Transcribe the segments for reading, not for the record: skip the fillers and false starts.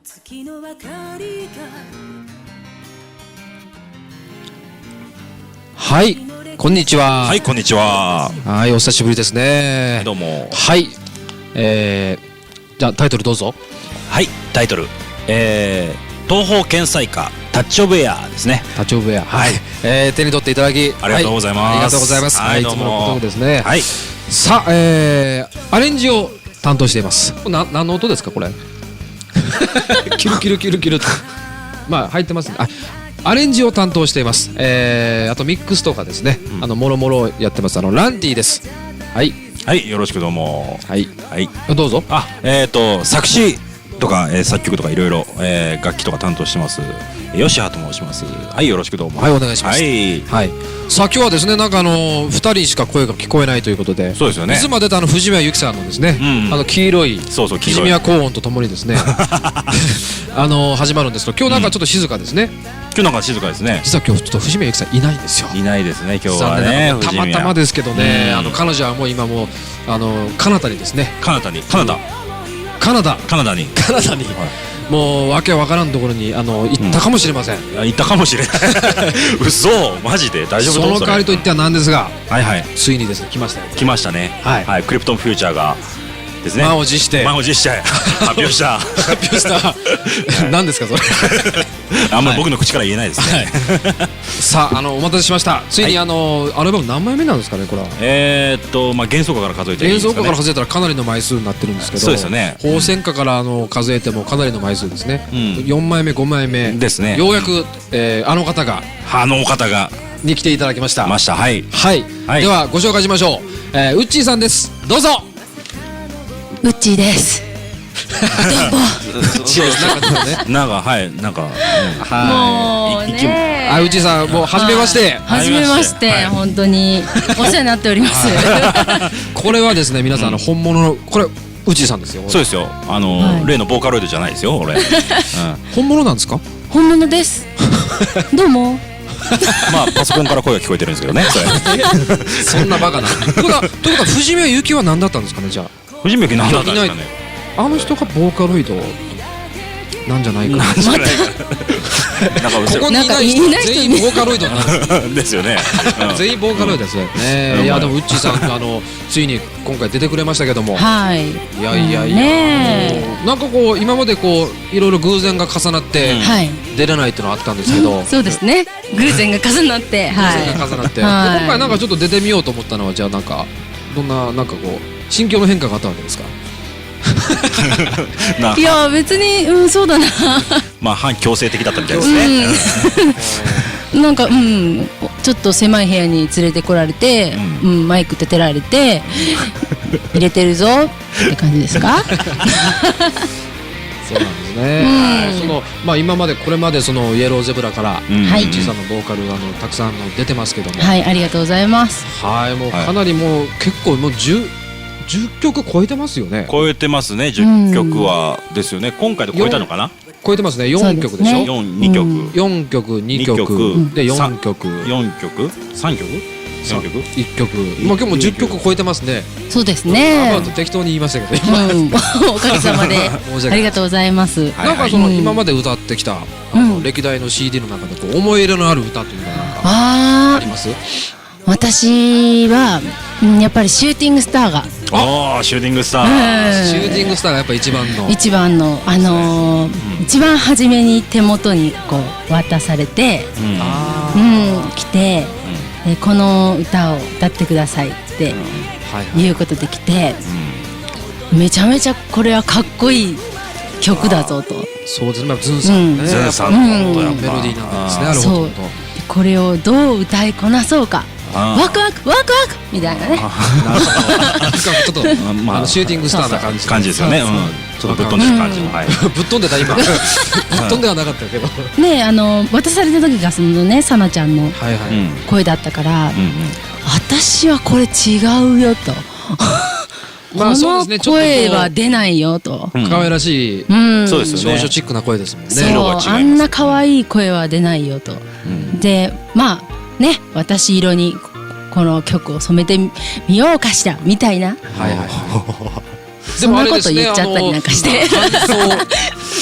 はい、こんにちは。 はい、こんにちは。 はい、お久しぶりですね。 どうも。 はい、じゃあタイトルどうぞ。 はい、タイトル、東方見彩歌タッチオブエアーですね。 タッチオブエアー、 はい、 手に取っていただきありがとうございます。 はい、ありがとうございます。はい、いつものことですね。 はい。 さあ、アレンジを担当しています。何の音ですかこれ？キルキルキルキルとまあ入ってますね。アレンジを担当しています。あとミックスとかですね。もろもろやってます。ランディです。はい。 はい、よろしくどうも。 はい。 はい。 どうぞ。 作詞とか、作曲とかいろいろ楽器とか担当してます。吉羽と申します。はい、よろしくどうも。 はい、お願いします。 はい。 はい。さあ今日はですね、なんか2人しか声が聞こえないということで。 そうですよね。 いつまでた藤宮由紀さんのですね、黄色い藤宮高音とともにですね、始まるんですけど、今日なんかちょっと静かですね。 今日なんか静かですね。 実は今日ちょっと藤宮由紀さんいないんですよ。 いないですね、今日はね。 たまたまですけどね、彼女はもう今もうカナダにですね。カナダにもうわけわからんところに行ったかもしれません。 行ったかもしれない。嘘、マジで大丈夫？ その代わりといってはなんですが、 はいはい、 ついにですね来ましたよ。 来ましたね。はい、クリプトンフューチャーがですね、 満を持して発表した何ですかそれ。 あんまり僕の口から言えないですね。 さあお待たせしました。ついにアルバム何枚目なんですかねこれは。 まあ幻想歌から数えて幻想歌から数えたらかなりの枚数になってるんですけど、 そうですよね。 宝泉歌から数えてもかなりの枚数ですね。4枚目5枚目ですね。 ようやくあの方がに来ていただきました。はい。ではご紹介しましょう。ウッチーさんです。どうぞ。 ウッチーです。 なんかはい、なんかもうね、 ウッチーさんもう初めまして。 初めまして、本当にお世話になっております。 これはですね、皆さん本物のこれウッチーさんですよ。 そうですよ。例のボーカロイドじゃないですよ、俺。 本物なんですか？ 本物です。どうも。 まあパソコンから声が聞こえてるんですけどね。 そんなバカな。ということは藤宮由紀は何だったんですかねじゃあ。 藤宮由紀何だったんですかね。 あの人がボーカロイドなんじゃないかな。ここにいない人全員ボーカロイドになるですよね。全員ボーカロイドですよね。いやでもウッチーさんついに今回出てくれましたけども。 はい。 いやなんかこう今までこういろいろ偶然が重なって出れないっていうのはあったんですけど。 そうですね。偶然が重なって。 今回なんかちょっと出てみようと思ったのはじゃあなんかどんななんかこう心境の変化があったわけですか。 いや別にそうだな。 まあ反強制的だったみたいですね。 なんかちょっと狭い部屋に連れてこられて、マイク立てられて入れてるぞって感じですか。 そうなんですね。まあ今までこれまでイエローゼブラからウッチーさんのボーカルたくさん出てますけども。 はい、ありがとうございます。 はい、もうかなりもう結構もう10曲超えてますよね。 超えてますね。10曲はですよね。今回で超えたのかな。 超えてますね。4曲でしょ。 2曲 4曲2曲で4曲 3曲 1曲。まあ今日も10曲超えてますね。 そうですね。 適当に言いましたけど。 おかげさまでありがとうございます。 なんか今まで歌ってきた歴代の CD の中で思い入れのある歌というのはあります？ 私はやっぱりシューティングスターが。 シューティングスター。 シューティングスターがやっぱ一番の一番初めに手元にこう渡されて来てこの歌を歌ってくださいっていうことで来て、めちゃめちゃこれはかっこいい曲だぞと。 そうですね。ズンさんね。ズンさんのメロディーなんですね。なるほど。 これをどう歌いこなそうか。ワクワクワクワクみたいなね。 ちょっとシューティングスターな感じですよね。ちょっとぶっ飛んでる感じの。 ぶっ飛んでた今。ぶっ飛んではなかったけど。 ね渡された時がサナちゃんの声だったから、私はこれ違うよと。この声は出ないよと。 可愛らしい少女チックな声ですもんね。 そう、あんな可愛い声は出ないよと。でまあね、私色にこの曲を染めてみようかしらみたいな、そんなこと言っちゃったりなんかして、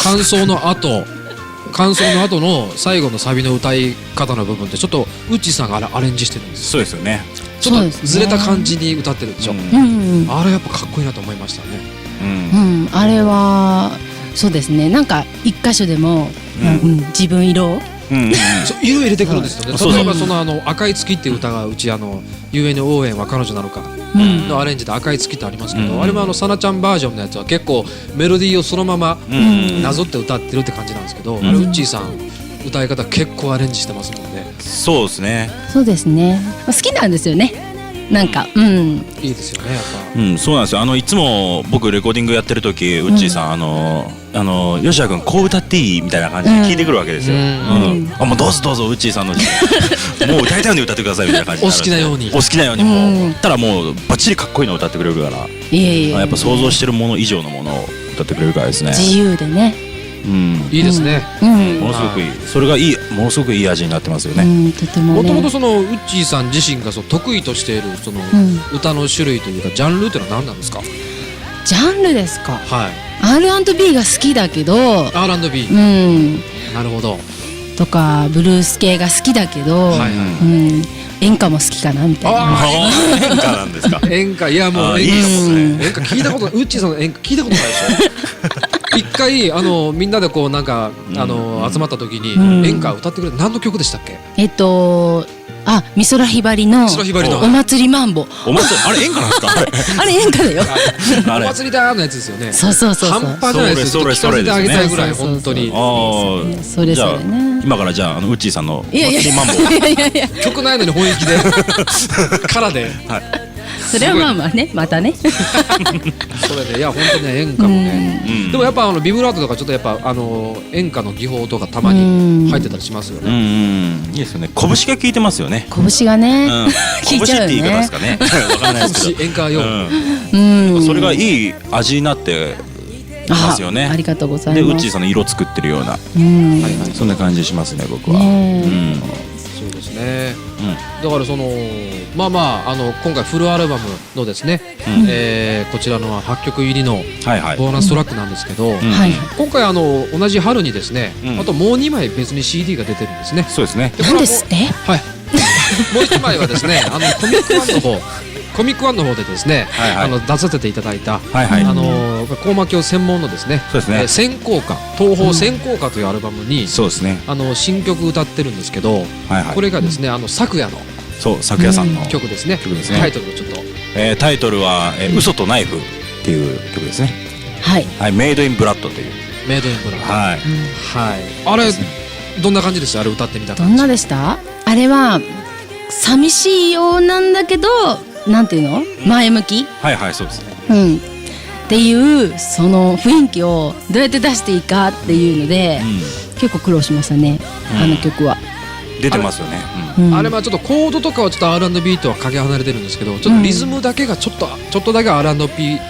感想の後の最後のサビの歌い方の部分ってちょっとウッチーさんがアレンジしてるんです。 そうですよね。 ちょっとずれた感じに歌ってるでしょ。あれやっぱかっこいいなと思いましたね。 あれはそうですね。なんか一箇所でも自分色色入れてくるんですよね。例えばその赤い月っていう歌がうちUN 応援は彼女なのかのアレンジで赤い月ってありますけど、あれもサナちゃんバージョンのやつは結構メロディーをそのままなぞって歌ってるって感じなんですけど、あれウッチーさん歌い方結構アレンジしてますもんね。 そうですね。 そうですね。好きなんですよね。なんかいいですよねやっぱ。 そうなんですよ。いつも僕レコーディングやってる時、ウッチーさん吉田君こう歌っていいみたいな感じで聞いてくるわけですよ。もうどうぞどうぞウッチーさんのもう歌いたいように歌ってくださいみたいな感じで、 お好きなようにお好きなようにもうたらもうバッチリかっこいいの歌ってくれるから、やっぱ想像してるもの以上のものを歌ってくれるからですね。 自由でね。 いいですね。 ものすごくいい。それがものすごくいい味になってますよね。 もともとそのウッチーさん自身が得意としているその歌の種類というかジャンルってのは何なんですか？ ジャンルですか。 はい。 R&B が好きだけど。 R&B。なるほど。 とかブルース系が好きだけど、演歌も好きかなみたいな。 演歌なんですか？ 演歌、いやもう演歌聞いたことない。ウッチーさんの演歌聞いたことないでしょ。一回みんなでこうなんか集まった時に演歌歌ってくれて、何の曲でしたっけ？ 美空ひばりのお祭りマンボ。 お祭り、あれ演歌なんですか？ あれ演歌だよ。 お祭りだーのやつですよね。 そう。 半端じゃないですよ。聞かせてあげたいぐらい本当に。 それね。 今からじゃあウッチーさんのお祭りマンボ。 曲ないのに本気でからで。 それはまあまあね、またね。 それでいや本当ね演歌もね。でもやっぱビブラートとかちょっとやっぱ演歌の技法とかたまに入ってたりしますよね。 いいですよね。拳が効いてますよね。 拳がね。 拳って言い方ですかね。わかんないですけど。 演歌用。 それがいい味になってますよね。 ありがとうございます。 でウッチーさんの色作ってるような、そんな感じしますね僕は。 そうですね。だからその今回フルアルバムのですね、こちらの8曲入りのボーナストラックなんですけど、今回同じ春にですね、あともう2枚別に CD が出てるんですね。 そうですね。 なんですって？ はい。もう1枚はですね、コミックワンの方でですね、出させていただいた高魔教専門のですね、選考歌、東宝選考歌というアルバムに新曲歌ってるんですけど、これがですね昨夜の昨夜さんの曲ですね。タイトルをちょっと。 タイトルは嘘とナイフっていう曲ですね。はい。メイドインブラッドという。 メイドインブラッド。はい。あれどんな感じでした？あれ歌ってみた感じ。 どんなでした？あれは寂しいようなんだけど、なんていうの？前向き？ そうですね。 っていうその雰囲気をどうやって出していいかっていうので、結構苦労しましたね。あの曲は。 出てますよね。 あれはちょっとコードとかはちょっと R&B とはかけ離れてるんですけど、ちょっとリズムだけがちょっとだけ R&B っぽいん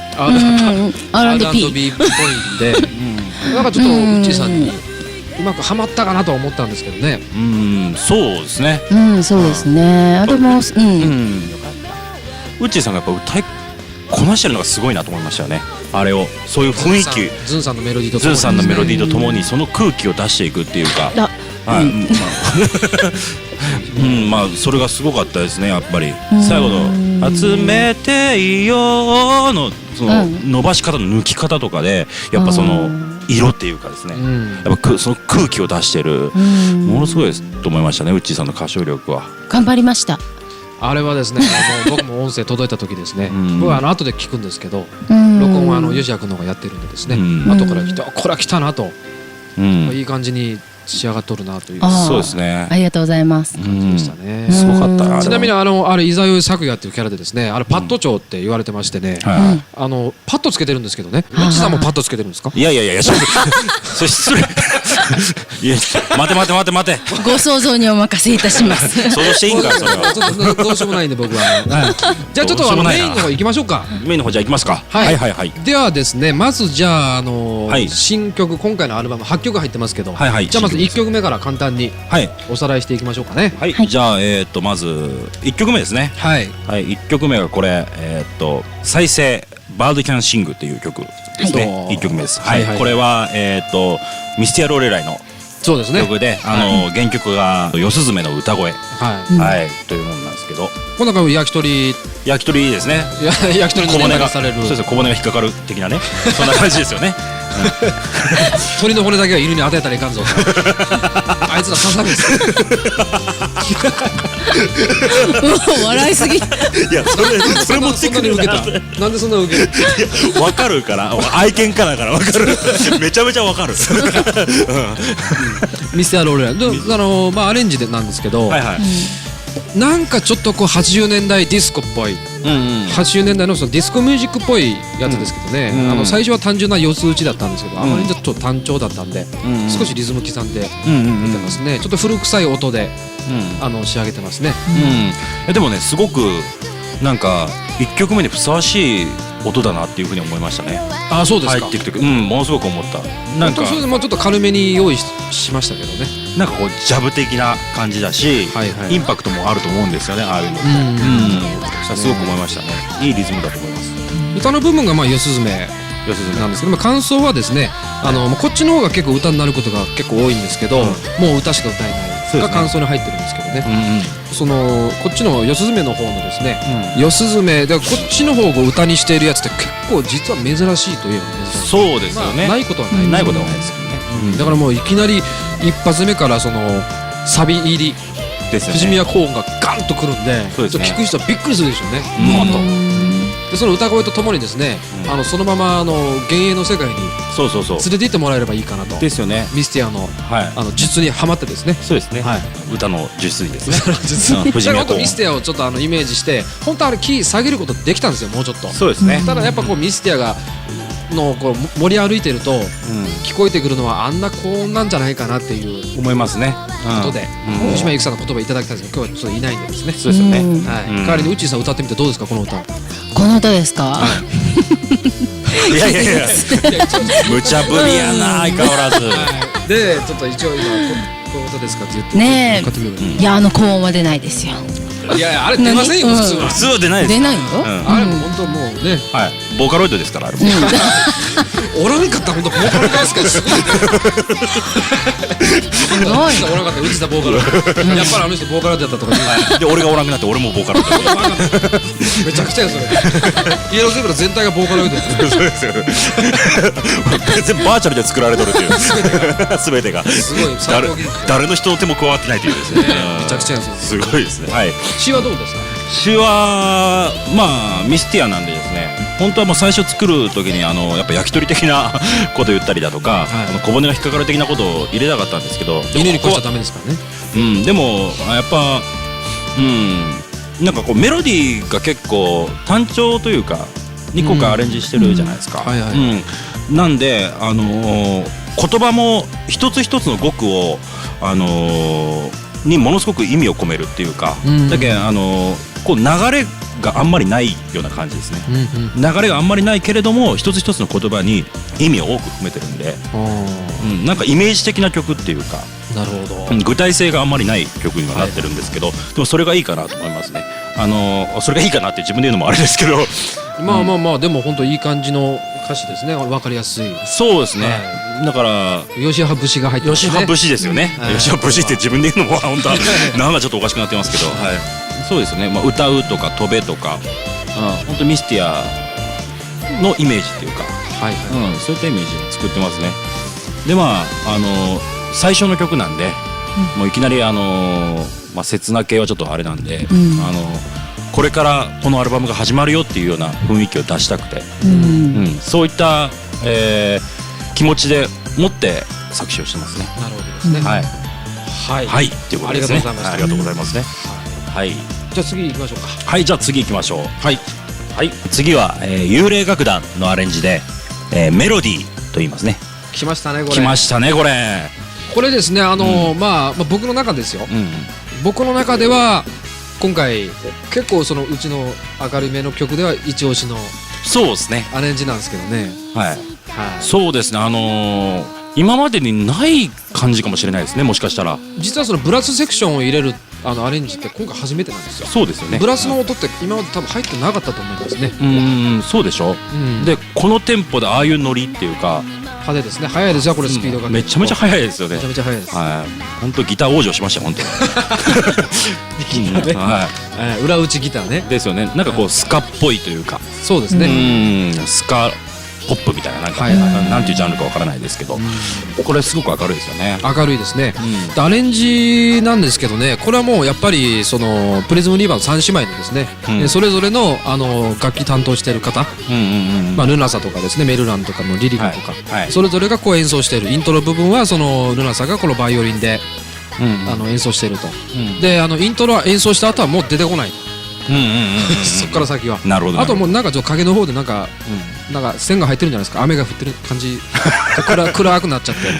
で、なんかちょっとウッチーさんにうまくはまったかなとは思ったんですけどね。 そうですね。 そうですね。あれもウッチーさんがやっぱ歌いこなしてるのがすごいなと思いましたよね。あれをそういう雰囲気、 ズンさんのメロディーとともにその空気を出していくっていうか。それがすごかったですね。やっぱり最後の「集めていいよ」のその伸ばし方の抜き方とかでやっぱその色っていうかですね、やっぱその空気を出してるものすごいですと思いましたね。ウッチーさんの歌唱力は頑張りました。 あれはですね僕も音声届いた時ですね、僕は後で聞くんですけど、録音は吉谷君の方がやってるんでですね、後から来てこれは来たなと、いい感じに仕上がっとるなという。 そうですね。 ありがとうございます。 感じでしたね。 すごかったな。 ちなみにあれ伊沢昨夜っていうキャラでですね、あれパッド長って言われてましてね、パッドつけてるんですけどね。ウッチさんもパッドつけてるんですか？ いやそれ失礼。いや待て。 ご想像にお任せいたします。 想像していいんかそれは。 どうしようもないんで僕は。じゃあちょっとメインの方行きましょうか。 メインの方じゃあ行きますか。はい。 ではですね、まずじゃあ新曲、今回のアルバム8曲入ってますけど、じゃあまず1曲目から簡単におさらいしていきましょうかね。 じゃあまず1曲目ですね。1曲目がこれ再生バードキャンシングっていう曲ですね、 はい 1曲目です、 はいはい、 これはミスティア・ローレライのそうですね曲で、原曲が四スズメの歌声、というものなんですけど、 こんな感じ焼き鳥いいですね。 焼き鳥の小骨がされる、 そうです、小骨が引っかかる的なねそんな感じですよね鳥の骨だけは犬に与えたらいかんぞあいつら刺さるんですもう笑いすぎ。 いやそれ持ってくる受けたなんでそんな受けるわかるから愛犬家だからわかるめちゃめちゃわかるミスターローレライまあアレンジでなんですけど、なんかちょっとこう80年代ディスコっぽい、80年代のそのディスコミュージックっぽいやつですけどね、最初は単純な四つ打ちだったんですけど、あまりちょっと単調だったんで、少しリズム刻んで出てますね。ちょっと古臭い音で、仕上げてますね。 でもね、すごくなんか1曲目にふさわしい音だなっていうふうに思いましたね。 あ、そうですか。 入っていくとき、ものすごく思った。なんかそれでもちょっと軽めに用意しましたけどね。 なんかこうジャブ的な感じだし、インパクトもあると思うんですよね、ああいうのって。すごく思いましたね。いいリズムだと思います。 歌の部分がまあ四スズメなんですけど、感想はですね、こっちの方が結構歌になることが結構多いんですけど、もう歌しか歌えないが感想に入ってるんですけどね。こっちの四スズメの方のですね、四スズメでこっちの方を歌にしているやつって結構実は珍しいといえば珍しい。 そうですよね。 ないことはないことはないですけどね。だからもういきなり一発目からそのサビ入り藤宮高音がガンとくるんで、聞く人はびっくりするでしょうね。ボーンと。でその歌声とともにですね、そのまま幻影の世界に連れて行ってもらえればいいかなと。 ですよね。 ミスティアの術にはまってですね。 そうですね。歌の術水ですね。 藤宮高音。ミスティアをちょっとイメージして、本当あれキー下げることできたんですよ、もうちょっと。 そうですね。 ただやっぱこうミスティアがこう森歩いてると聞こえてくるのはあんな高音なんじゃないかなっていう思いますね。 ことで藤島由紀さんの言葉いただきたいんですけど、今日はちょっといないんでですね。 そうですよね。 代わりに内さん歌ってみてどうですか、この歌。 この歌ですか。 いや無茶ぶりやな、相変わらず。 でちょっと一応今この歌ですかって言ってねえ、いや高音は出ないですよ。 いやあれ出ませんよ、普通は。 普通は出ないです。 出ないよ。 あれも本当もうね、 ボーカロイドですからあれ。 おらんかったら本当ボーカロイドですからすごいね。 すごい。 おらんかった内田ボーカロイド。やっぱりあの人ボーカロイドだったとか。 で俺がおらんくなって俺もボーカロイド。 めちゃくちゃよそれ。イエローゼブラ全体がボーカロイド。 そうですよ。全部バーチャルで作られとるっていう。全てが。すごい。誰の人の手も加わってないというですね。 めちゃくちゃよ。 すごいですね。はい。 詩はどうですか。 詩はまあミスティアなんでですね、本当はもう最初作る時にやっぱ焼き鳥的なこと言ったりだとか、小骨が引っかかる的なことを入れたかったんですけど、 犬に越しちゃダメですからね。 でもやっぱなんかこうメロディーが結構単調というか2個かアレンジしてるじゃないですか。なんで言葉も一つ一つの語句をにものすごく意味を込めるっていうか、だけこう流れがあんまりないような感じですね。流れがあんまりないけれども一つ一つの言葉に意味を多く含めてるんで、なんかイメージ的な曲っていうか、 なるほど、 具体性があんまりない曲にはなってるんですけど、でもそれがいいかなと思いますね。それがいいかなって自分で言うのもあれですけど、 まあでも本当いい感じの歌詞ですね。分かりやすい。 そうですね。だから吉羽節が入ってますね。 吉羽節ですよね。吉羽節って自分で言うのも本当はなんかちょっとおかしくなってますけど、そうですね。歌うとか飛べとか、本当ミスティアのイメージっていうか、そういったイメージを作ってますね。で最初の曲なんで、もういきなり切な系はちょっとあれなんで、これからこのアルバムが始まるよっていうような雰囲気を出したくて、そういった、気持ちで持って作詞をしてますね。 なるほどですね。 はいということですね。ありがとうございますね。 じゃあ次行きましょうか。 じゃあ次行きましょう。次は幽霊楽団のアレンジでメロディーと言いますね。 来ましたねこれ。 来ましたねこれ。 これですね、僕の中ですよ。僕の中では今回結構そのうちの明るめの曲では一押しのそうですねアレンジなんですけどね。 そうですね。今までにない感じかもしれないですね。もしかしたら実はそのブラスセクションを入れるアレンジって今回初めてなんですよ。 そうですよね。 ブラスの音って今まで多分入ってなかったと思いますね。 そうでしょ、でこのテンポでああいうノリっていうか派手ですね。速いですよこれ、スピードがめちゃめちゃ速いですよね。 めちゃめちゃ速いです。 本当ギター往生しました本当に。 ギターね、裏打ちギターね。 ですよね。なんかこうスカっぽいというか、 そうですね。 スカポップみたいな、なんかなんていうジャンルかわからないですけど、これすごく明るいですよね。 明るいですね。アレンジなんですけどね、これはもうやっぱりそのプリズムリーバーの3姉妹のですね、それぞれの楽器担当している方、ルナサとかですね、メルランとかのリリカとか、それぞれがこう演奏している。イントロ部分はそのルナサがこのバイオリンで演奏していると。でイントロは演奏した後はもう出てこないと。そっから先は。なるほど。あともうなんかちょっと影の方でなんか線が入ってるんじゃないですか。雨が降ってる感じ暗くなっちゃって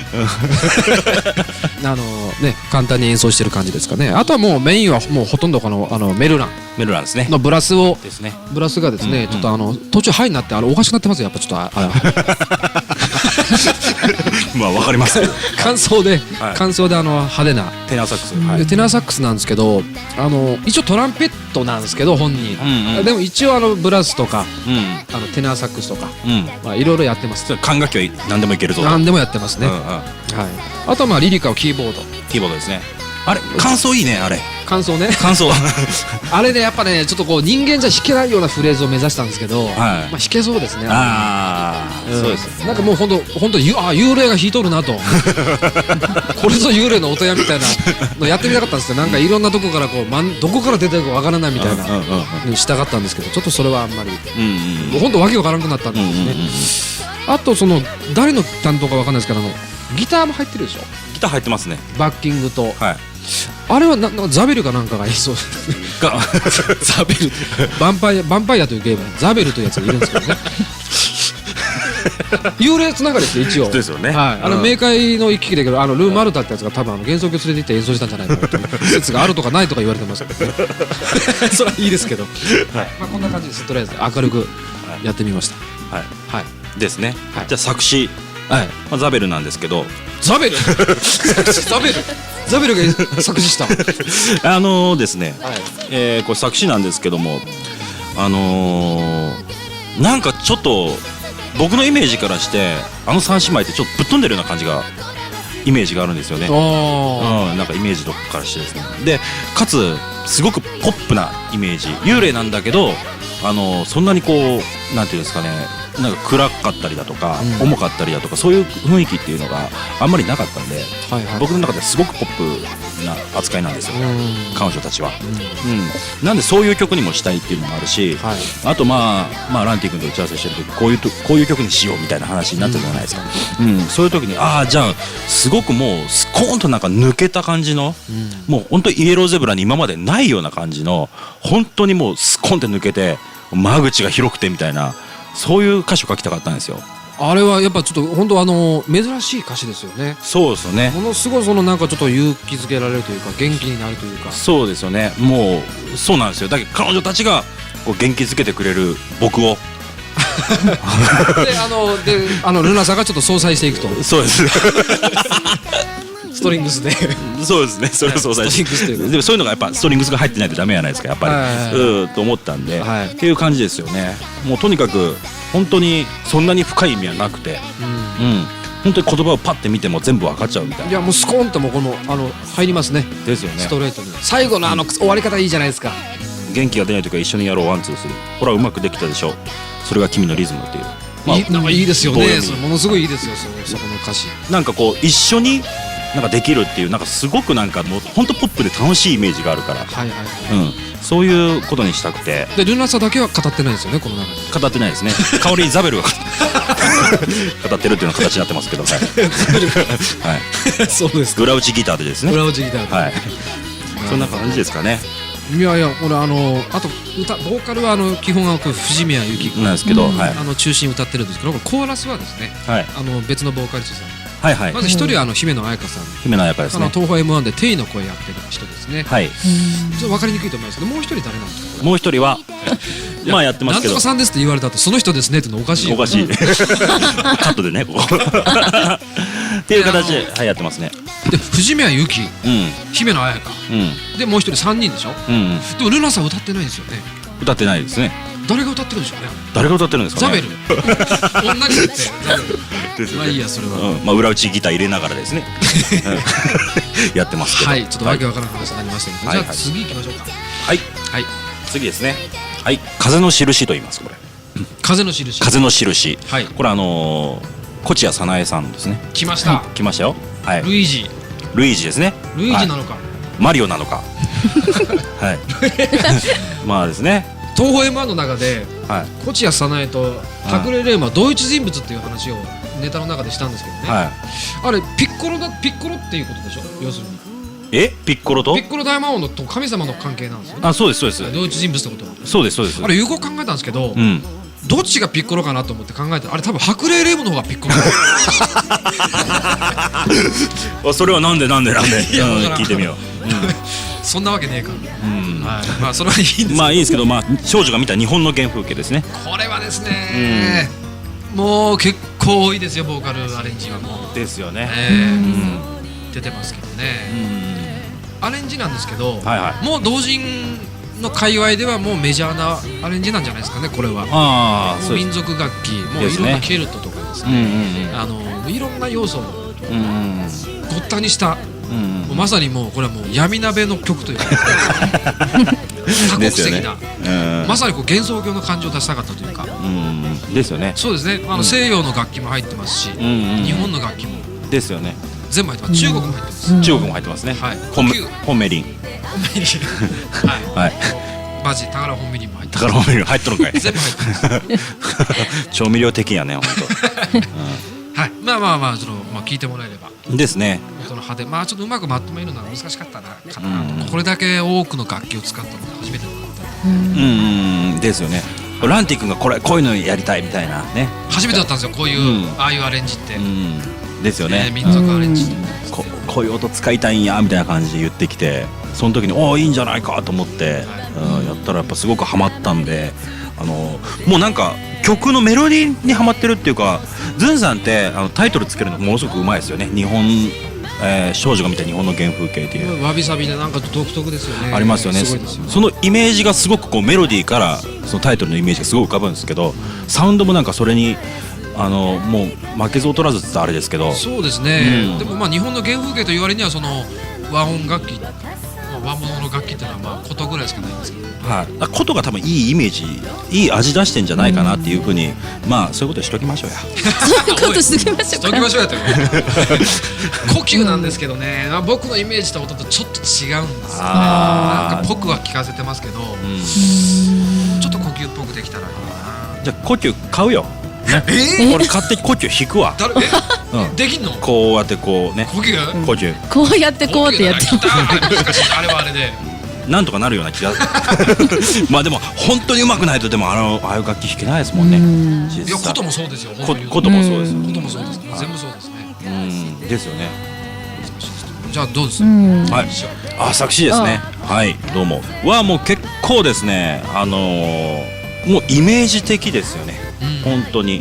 簡単に演奏してる感じですかね。あとはもうメインはもうほとんどこのメルランですねのブラスがですね、ちょっと途中ハイになっておかしくなってますよやっぱちょっとまあわかりますけど間奏で派手なテナーサックス、 テナーサックスなんですけど、一応トランペットなんですけど本人、でも一応ブラスとかテナーサックスとかいろいろやってます。 管楽器は何でもいけるぞ。 何でもやってますね。あとはリリカはキーボードですね。あれ感想いいね。あれ感想ね。あれねやっぱねちょっとこう人間じゃ弾けないようなフレーズを目指したんですけど、弾けそうですね。 そうです。 なんかもう本当幽霊が弾いとるなとこれぞ幽霊の音やみたいなのやってみたかったんですけど、なんかいろんなとこからこうどこから出てるかわからないみたいなにしたかったんですけど、ちょっとそれはあんまり本当わけわからなくなったんですね。あとその誰の担当かわかんないですけどギターも入ってるでしょ。 ギター入ってますね。 バッキングと、あれはなんかザベルかなんかが演奏ザベルヴァンパイアというゲームでザベルというやつがいるんですけどね幽霊つながりです一応ですよね。 冥界の行き来でルー・マルタってやつが多分幻想郷連れて行って演奏したんじゃないかなという説があるとかないとか言われてますけどねそれはいいですけど、こんな感じです。とりあえず明るくやってみました。 ですね。じゃあ作詞ザベルなんですけど、 ザベルが作詞したですね、これ作詞なんですけども、なんかちょっと僕のイメージからして三姉妹ってちょっとぶっ飛んでるような感じがイメージがあるんですよね。なんかイメージとかからしてですね。でかつすごくポップなイメージ、幽霊なんだけどそんなにこうなんていうんですかね、なんか暗かったりだとか、重かったりだとかそういう雰囲気っていうのがあんまりなかったんで、僕の中ではすごくポップな扱いなんですよ、彼女たちは。なんでそういう曲にもしたいっていうのもあるし、あとランティ君と打ち合わせしてる時こういう曲にしようみたいな話になってるじゃないですか。そういう時にじゃあすごくもうスコーンとなんか抜けた感じの、もう本当イエローゼブラに今までないような感じの、本当にもうスコーンって抜けて間口が広くてみたいな、そういう歌詞を書きたかったんですよ。 あれはやっぱちょっと本当珍しい歌詞ですよね。 そうですよね。 ものすごいなんかちょっと勇気づけられるというか元気になるというか。 そうですよね。もうそうなんですよ。だけど彼女たちがこう元気づけてくれる僕をでルナさんがちょっと相殺していくと。 そうですストリングスでそうですね。それを相殺してでもそういうのがやっぱストリングスが入ってないとダメじゃないですかやっぱり、と思ったんで、っていう感じですよね。もうとにかく本当にそんなに深い意味はなくて、本当に言葉をパッて見ても全部分かっちゃうみたいな。 いやもうスコーンとも入りますね。 ですよね。 ストレートに最後の終わり方いいじゃないですか。 元気が出ない時は一緒にやろうワンツーする、ほらうまくできたでしょ、それが君のリズムっていう、 なんかいいですよね。ものすごいいいですよそこの歌詞。 なんかこう一緒になんかできるっていう、なんかすごくなんかもう本当ポップで楽しいイメージがあるから、そういうことにしたくて。でルナサだけは語ってないですよねこの中で。 語ってないですね。香りザベルは語ってるっていうの形になってますけど、 そうです。 裏打ちギターでですね。 裏打ちギターで、 そんな感じですかね。 いやこれあとボーカルは基本は藤宮由紀子なんですけど、 中心歌ってるんですけど、コーラスはですね、別のボーカリストさん。まず一人は姫野彩香さん。 姫野彩香ですね。 東宝 M1 でテイの声やってる人ですね。ちょっと分かりにくいと思いますけど、もう一人誰なんですか。 もう一人はまあやってますけど。 なんとかさんですって言われた後その人ですねってのおかしいよ。 おかしい。カットでね、ここ。っていう形で、はい、やってますね。 で藤宮ゆき、 うん。 姫野彩香、 うん。 でもう一人3人でしょ。 うん。 でもルナさん歌ってないんですよね。 歌ってないですね。 誰が歌ってるんでしょうね。 誰が歌ってるんですかね。 ザベル女に言ってザベル。まあいいやそれは。 まあ裏打ちギター入れながらですね。やってますけど。 はい、ちょっとわけわからない話になりましたけど、じゃあ次行きましょうか。 はい。 はい。 次ですね。はい。風の印と言いますこれ。 風の印。 風の印。 はい。 これ古地谷早苗さんですね。 来ました。 来ましたよ。はい。 ルイージ。 ルイージですね。 ルイージなのか。 マリオなのか。はい。まあですね。 東宝 M1 の中ではい。 古地谷早苗と隠れレーマは同一人物っていう話をネタの中でしたんですけどね。 はい。 あれピッコロっていうことでしょ。要するに。 ピッコロとピッコロ大魔王のと神様の関係なんですよね。 あ、そうですそうです。 同一人物ってことは。 そうですそうです。 あれよく考えたんですけど、 うん。 どっちがピッコロかなと思って考えたらあれ多分白霊レームの方がピッコロ。 それはなんでいやわからん聞いてみよう。 そんなわけねえか。 うん。 はい、まあそれはいいんですけど、 まあいいですけど、まあ少女が見た日本の原風景ですね。 これはですね、もう結構多いですよボーカルアレンジはもう、 ですよね。 出てますけどね、アレンジなんですけど、 はいはい。 もう同人の界隈ではもうメジャーなアレンジなんじゃないですかねこれは。 ああ、 もうそうです。 民族楽器もうですねいろんなケルトとかですうんね、 うんいろんな要素をうん。うんごったにしたうんもうまさにもうこれはもう闇鍋の曲というか多国籍な、まさにこう幻想郷の感情を出したかったというか、 ですよね。 そうですね、西洋の楽器も入ってますし、日本の楽器もですよね。 全部入ってます。中国も入ってます。 中国も入ってますね。 はい。 本メリン。 本メリン。はい。 はい。 バジ宝本メリンも入ってます。 宝本メリン入っとるんかい。 全部入ってます。 調味料的やね、本はい。まあまあまあ聞いてもらえれば。 当。ですね。 その派手、まあちょっとうまくまとめるのは難しかったなかなと。これだけ多くの楽器を使ったのが初めてだった。 ですよね。ランティ君がこういうのやりたいみたいなね。 初めてだったんですよこういうああいうアレンジって。 ですよね。 民族アレンジって。 こういう音使いたいんやみたいな感じで言ってきて、その時にいいんじゃないかと思ってやったらやっぱすごくハマったんで、もうなんか曲のメロディーにハマってるっていうか、ズンさんってタイトルつけるのものすごくうまいですよね。日本少女が見た日本の原風景っていうわびさびでなんか独特ですよね。 ありますよね。 すごいですよ。 そのイメージがすごくこうメロディーからそのタイトルのイメージがすごく浮かぶんですけど、サウンドもなんかそれにもう負けず劣らずって言ったらあれですけど、 そうですね、でもまあ日本の原風景と言われにはその和音楽器、和物の楽器っていうのはまあ琴ぐらいしかないんですけど、 琴が多分いいイメージ、いい味出してんじゃないかなっていうふうに、まあそういうことにしときましょうや。 そういうことしときましょうか。 しときましょうやと呼吸なんですけどね、僕のイメージと音とちょっと違うんですよね。なんか僕は聞かせてますけど、ちょっと呼吸っぽくできたらいいな。 じゃあ呼吸買うよ。これ買って呼吸弾くわ。 できんの？ こうやってこうね。 呼吸？ 呼吸。 こうやってこうってやって。 あれはあれで。 なんとかなるような気が。まあでも本当に上手くないとでもああいう楽器弾けないですもんね。 いや琴もそうですよ。 琴もそうです。 琴もそうです。全部そうですね。 ですよね。 じゃあどうです？ はい。作詞ですね。はい。どうも。もう結構ですね。もうイメージ的ですよね。本当に。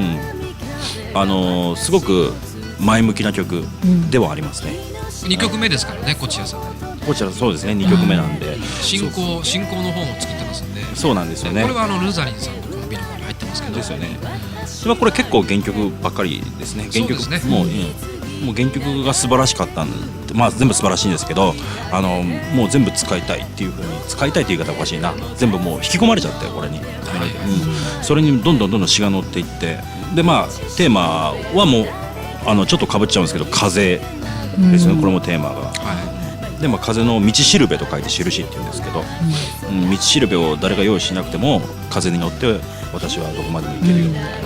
すごく前向きな曲ではありますね。 2曲目ですからね、こちらさん。 こちらそうですね、2曲目なんで。 進行の方も作ってますんで。 そうなんですよね。 これはルザリンさんとコンビの方に入ってますけど。ですよね。 これ結構原曲ばっかりですね。原曲もう原曲が素晴らしかったんで、まあ全部素晴らしいんですけど、もう全部使いたいっていう風に、使いたいという言い方はおかしいな。全部もう引き込まれちゃってこれに。それにどんどん詞が乗っていって、でまあテーマはもうちょっと被っちゃうんですけど、風ですね。これもテーマが。で風の道しるべと書いて印って言うんですけど、道しるべを誰が用意しなくても風に乗って私はどこまでも行けるよみたいな。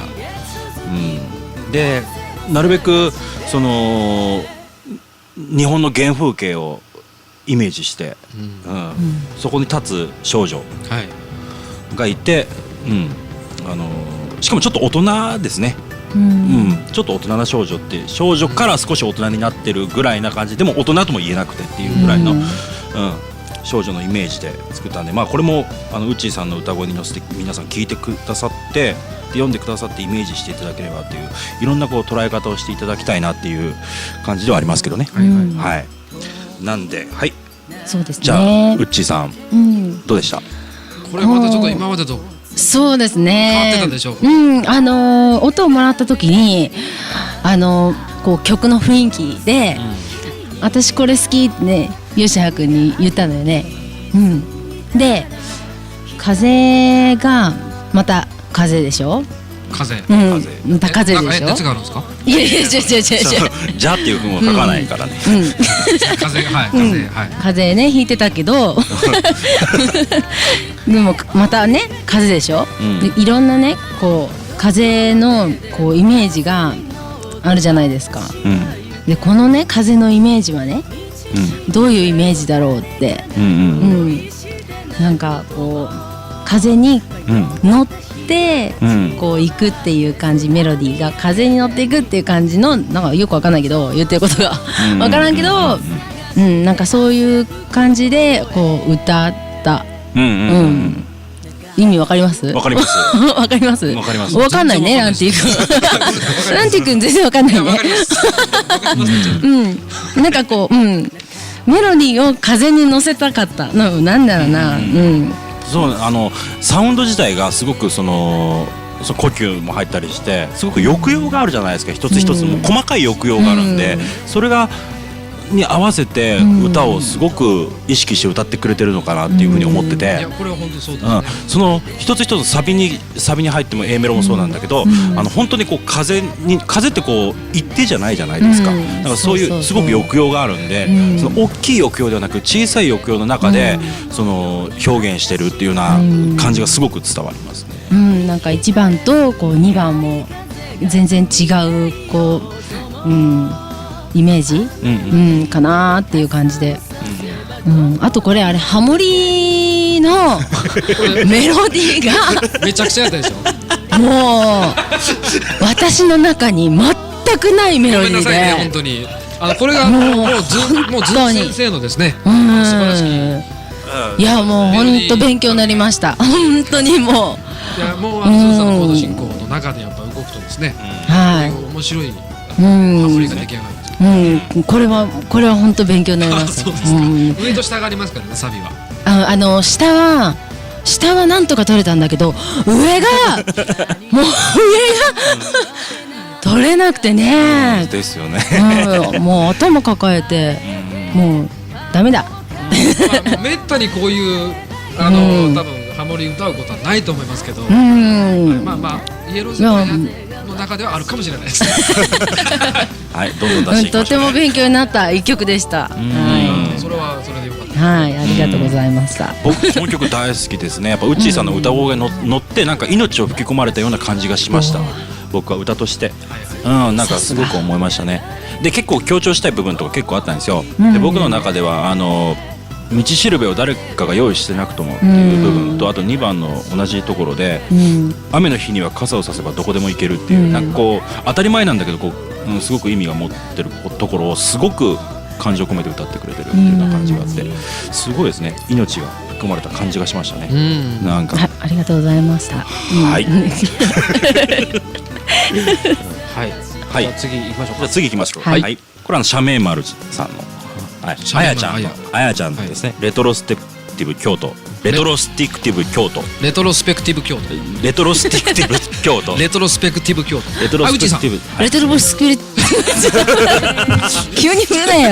でなるべくその日本の原風景をイメージして、そこに立つ少女がいて、しかもちょっと大人ですね。ちょっと大人な少女って、少女から少し大人になってるぐらいな感じでも大人とも言えなくてっていうぐらいの、 少女のイメージで作ったんで、まあこれもウッチーさんの歌声に乗せて皆さん聞いてくださってで読んでくださってイメージしていただければっていういろんなこう捉え方をしていただきたいなっていう感じではありますけどね。はい。なんではいそうですね。 じゃあウッチーさん、どうでした？ これまたちょっと今までとそうですね。 変わってたでしょうか？ 音をもらった時にこう曲の雰囲気で、私これ好きってね吉羽君に言ったのよね。で風がまた風でしょ。 風。 また風でしょ。 熱があるんですか？ いやいや違う。 じゃっていう風も書かないからね。 風風ね弾いてたけどでもまたね風でしょ。でいろんなねこう風のこうイメージがあるじゃないですか。でこのね風のイメージはね、どういうイメージだろうって、なんかこう風に乗ってこう行くっていう感じ、メロディーが風に乗っていくっていう感じのなんかよくわかんないけど言ってることがわからんけど、なんかそういう感じでこう歌った。意味わかります？ わかります。 わかります？ わかります。 わかんないね、ランティ君。ランティ君全然わかんないね。なんかこう、メロディーを風に乗せたかった。なんだろうな。 そうサウンド自体がすごくその呼吸も入ったりしてすごく抑揚があるじゃないですか。一つ一つも細かい抑揚があるんで、それがに合わせて歌をすごく意識して歌ってくれてるのかなっていうふうに思ってて、 いやこれは本当にそうだね。 その一つ一つサビに入っても A メロもそうなんだけど、本当にこう風ってこう一定じゃないじゃないですか。だからそういうすごく抑揚があるんで、その大きい抑揚ではなく小さい抑揚の中でその表現してるっていうような感じがすごく伝わりますね。 なんか1番とこう2番も全然違うこう、イメージ、かなーっていう感じで、あとこれあれハモリのメロディーがめちゃくちゃやったでしょ。 もう私の中に全くないメロディーで。 ごめんなさいね本当に。これがもうずん先生のですね。素晴らしい。 いやもう本当勉強になりました。本当にもう。 いやもうスーさんのコード進行の中でやっぱ動くとですね。面白いハモリが出来上がる。 これは本当勉強になります。 そうですか。上と下がありますからね、サビは。 下はなんとか取れたんだけど、上が取れなくてね。 ですよね。 もう頭抱えてもうダメだ。 めったにこういう多分ハモリ歌うことはないと思いますけど、まあイエローズの中ではあるかもしれないです。 はい、どんどん出していきましょう。 とても勉強になった一曲でした。 それはそれでよかった。 はい、ありがとうございました。 僕この曲大好きですね。やっぱウッチーさんの歌声が乗ってなんか命を吹き込まれたような感じがしました。僕は歌として、なんかすごく思いましたね。で結構強調したい部分とか結構あったんですよ。で僕の中では道しるべを誰かが用意してなくともっていう部分と、あと2番の同じところで、雨の日には傘をさせばどこでも行けるっていう、なんかこう当たり前なんだけどこう、すごく意味が持ってるところをすごく感情を込めて歌ってくれてるっていうような感じがあって、すごいですね。命が含まれた感じがしましたね。なんかありがとうございました。 はい。 はい。次行きましょうか。 じゃあ次行きましょう。はい。これはシャメーマルさんのあやちゃんですね。レトロスペクティブ京都。レトロスペクティブ京都。 レトロスペクティブ京都。 レトロスペクティブ京都。 レトロスペクティブ京都。 レトロスペクティブ。 レトロスペクティブ。急に振るなよ。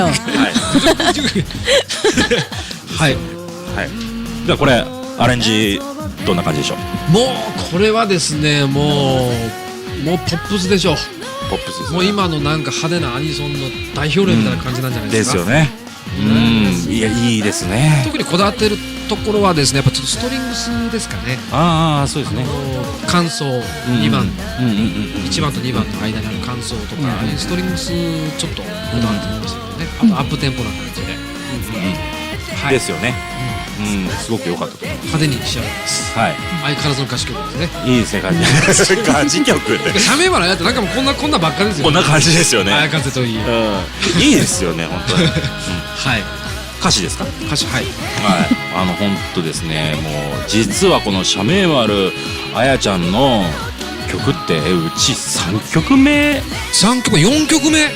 はい。 じゃあこれアレンジどんな感じでしょう。 もうこれはですね、もうポップスでしょう。 ポップスです。 もう今のなんか派手なアニソンの代表例みたいな感じなんじゃないですか。 ですよね。いやいいですね。 特にこだわってるところはですね、やっぱちょっとストリングスですかね。 そうですね。 間奏2番、1番と2番の間にある間奏とか、ストリングスちょっとこだわってましたよね。あとアップテンポな感じで。 ですよね。すごく良かったと思います。 派手に仕上がります。相変わらずの歌詞曲ですね。 いいですね、歌詞曲ってシャメーマラやってなんかもうこんなばっかりですよ。 こんな感じですよね。 風といい。 いいですよね、本当に。 歌詞ですか？ 歌詞、はい。 はい、本当ですね、もう実はこのシャメー丸あやちゃんの曲ってうち3曲目 3曲4曲目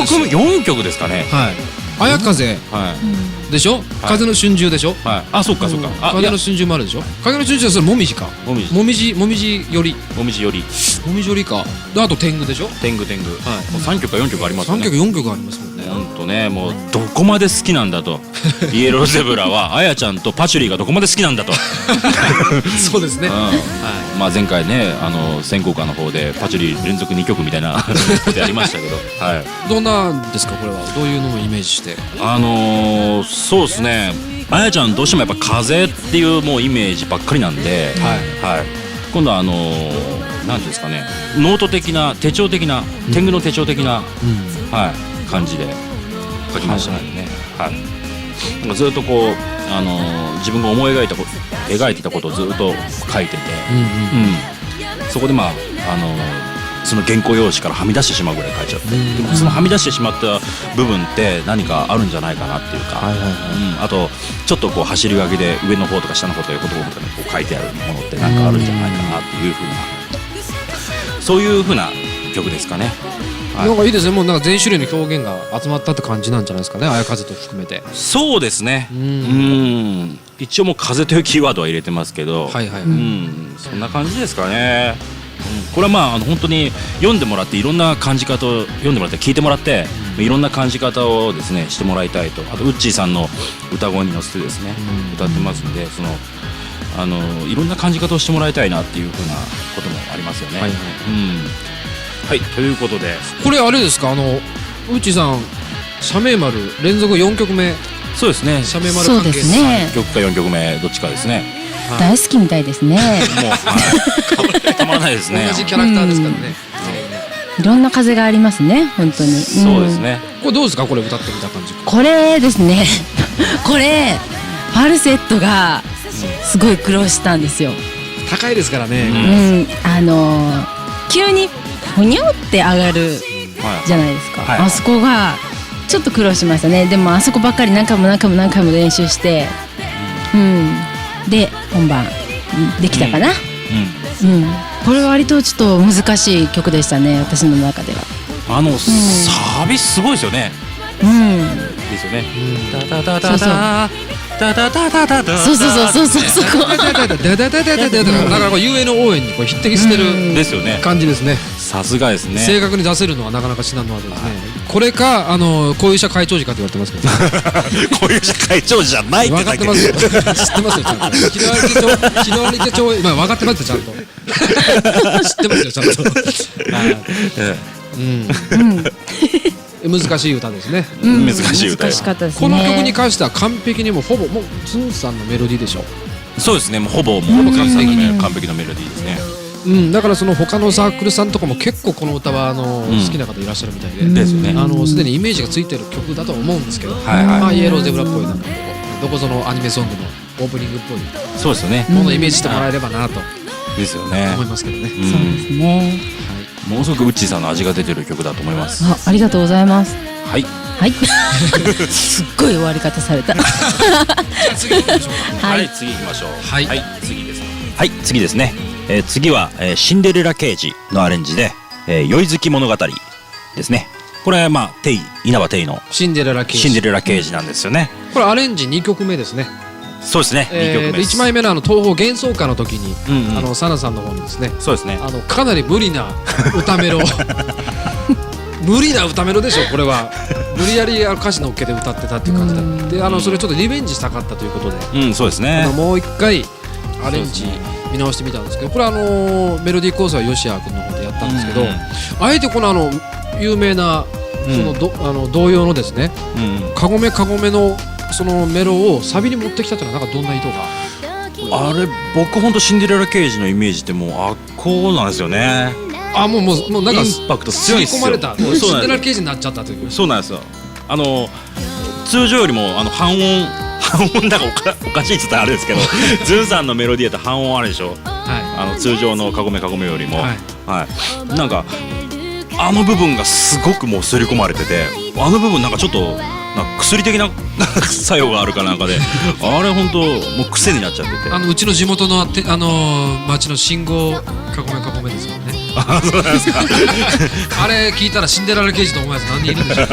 4曲ですかね。 はい。綾風はいでしょ、風の春秋でしょ、 はい、あ、そっかそっか、あ、 風の春秋もあるでしょ、風の春秋はそれもみじか、もみじよりかで、あと天狗でしょ、 天狗、もう3曲か4曲ありますよね。 3曲4曲ありますもんね。 ほんとね、もうどこまで好きなんだとイエローゼブラはあやちゃんとパチュリーがどこまで好きなんだとそうですね、 まあ前回ね、選考会の方でパチュリー連続2曲みたいなことやりましたけど、はい、 どんなんですかこれは、どういうのをイメージして。 そうですね、あやちゃんどうしてもやっぱ風っていうもうイメージばっかりなんで、はい、今度はなんていうんですかね、ノート的な手帳的な、天狗の手帳的な、はい、感じで書きましたね。はい、なんかずっとこう自分が思い描いていたことをずっと書いてて、そこでまあその原稿用紙からはみ出してしまうぐらい書いちゃって、でもそのはみ出してしまった部分って何かあるんじゃないかなっていうか、あとちょっとこう走り書きで上の方とか下の方とか横の方とかにこう書いてあるものって何かあるんじゃないかなっていうふうな、そういうふうな曲ですかね。 なんかいいですね、もうなんか全種類の表現が集まったって感じなんじゃないですかね、綾風と含めて。 そうですね、一応もう風というキーワードは入れてますけど、そんな感じですかね。これはまあ本当に読んでもらっていろんな感じ方を読んでもらって聞いてもらっていろんな感じ方をですねしてもらいたいと。あとウッチーさんの歌声に乗せてですね歌ってますんで、いろんな感じ方をしてもらいたいなっていうふうなこともありますよね。はい、ということでこれあれですか、ウッチーさんシャメー丸連続4曲目。 そうですね、 シャメー丸関係です 3曲か4曲目どっちかですね。 大好きみたいですね。 もうたまらないですね。 同じキャラクターですからね。 いろんな風がありますね、本当に。 そうですね。 これどうですか、これ歌ってみた感じ。 これですねこれファルセットがすごい苦労したんですよ。 高いですからね。 急にふにょって上がるじゃないですか、あそこがちょっと苦労しましたね。でもあそこばっかり何回も練習して、で本番できたかな。これは割とちょっと難しい曲でしたね、私の中では。 サービスすごいですよね。ですよね。ダダダダダダダダダダダ。 そうだから遊泳の応援に匹敵してるですよね。 感じですね。 さすがですね。 正確に出せるのはなかなか至難の技ですね。これかこういう社会長時かって言われてますけど。 こういう社会長じゃないって分かってますよ。知ってますよちゃんと。日の割手帳分かってますよちゃんと。知ってますよちゃんと。難しい歌ですね。 難しい歌。 難しかったですね。 この曲に関しては完璧にもほぼもうズンさんのメロディーでしょ。 そうですね、もうほぼ完璧なメロディーですね。 だからその他のサークルさんとかも結構この歌は好きな方いらっしゃるみたいで、 ですよね。 すでにイメージがついてる曲だと思うんですけど、イエローゼブラっぽいなんかどこぞのアニメソングのオープニングっぽいそうですよね。 ものをイメージしてもらえればなとですよね。 思いますけどね。 そうですね。 ものすごくウッチーさんの味が出てる曲だと思います。 ありがとうございます。 はいすっごい終わり方された。 じゃあ次行きましょうか。 はい、次行きましょう。 はい次です。はい、次ですね。次はシンデレラ刑事のアレンジで酔い月物語ですね。これはまあ稲葉テイのシンデレラ刑事なんですよね。 これアレンジ2曲目ですね。 そうですね。2曲目です。 1枚目の東宝幻想歌の時にサナさんの方にですね、 そうですね。 かなり無理な歌メロ無理な歌メロでしょこれは。無理やり歌詞のっけで歌ってたっていう感じだって、それちょっとリベンジしたかったということで、 そうですね。 もう一回アレンジ見直してみたんですけど、これメロディー構成は吉谷君の方でやったんですけど、あえてこの有名な童謡のですね、かごめかごめのそのメロをサビに持ってきたというのはなんかどんな意図が。 あれ僕ほんとシンデレラ刑事のイメージってもうこうなんですよね。 もうなんかインパクト強いですよ。 吸い込まれたシンデレラ刑事になっちゃったという。 そうなんですよ。通常よりも半音だからおかしいって言ったらあれですけどズンさんのメロディーだと半音あるでしょ。通常のかごめかごめよりも、なんか部分がすごくもう刷り込まれてて、部分なんかちょっとなんか薬的な作用があるかなんかであれ本当もう癖になっちゃってて、 うちの地元の町の信号囲めですもんね。 あ、そうなんですかあれ聞いたらシンデレラ刑事と思わず何人いるんでしょう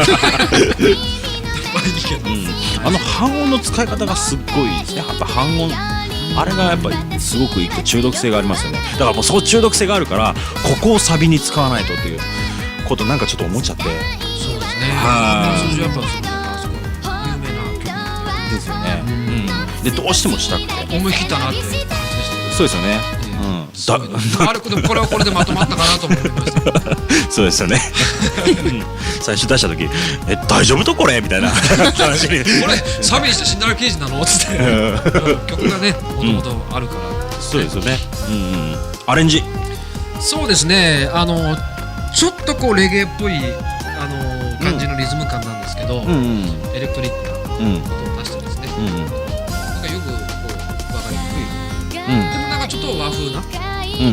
半音の使い方がすっごいですね。やっぱ半音あれがやっぱりすごく一個中毒性がありますよね。だからもうそう中毒性があるからここをサビに使わないとっていうことなんかちょっと思っちゃって。 そうですね。 はい。 やっぱあそこ有名な曲なんですよね。でどうしてもしたくて思い切ったなって感じでした。 そうですよね。 あれでもこれはこれでまとまったかなと思いました。 そうですよね。最初出した時大丈夫とこれみたいな話にこれサビにしてシンデレラ刑事なのっつって曲がねもともとあるから。 そうですよね。アレンジそうですね。ちょっとこうレゲエっぽい感じのリズム感なんですけど、エレクトリックな音を出してですね、なんかよくこう分かりにくい、でもなんかちょっと和風な琴の音をちょっと入れて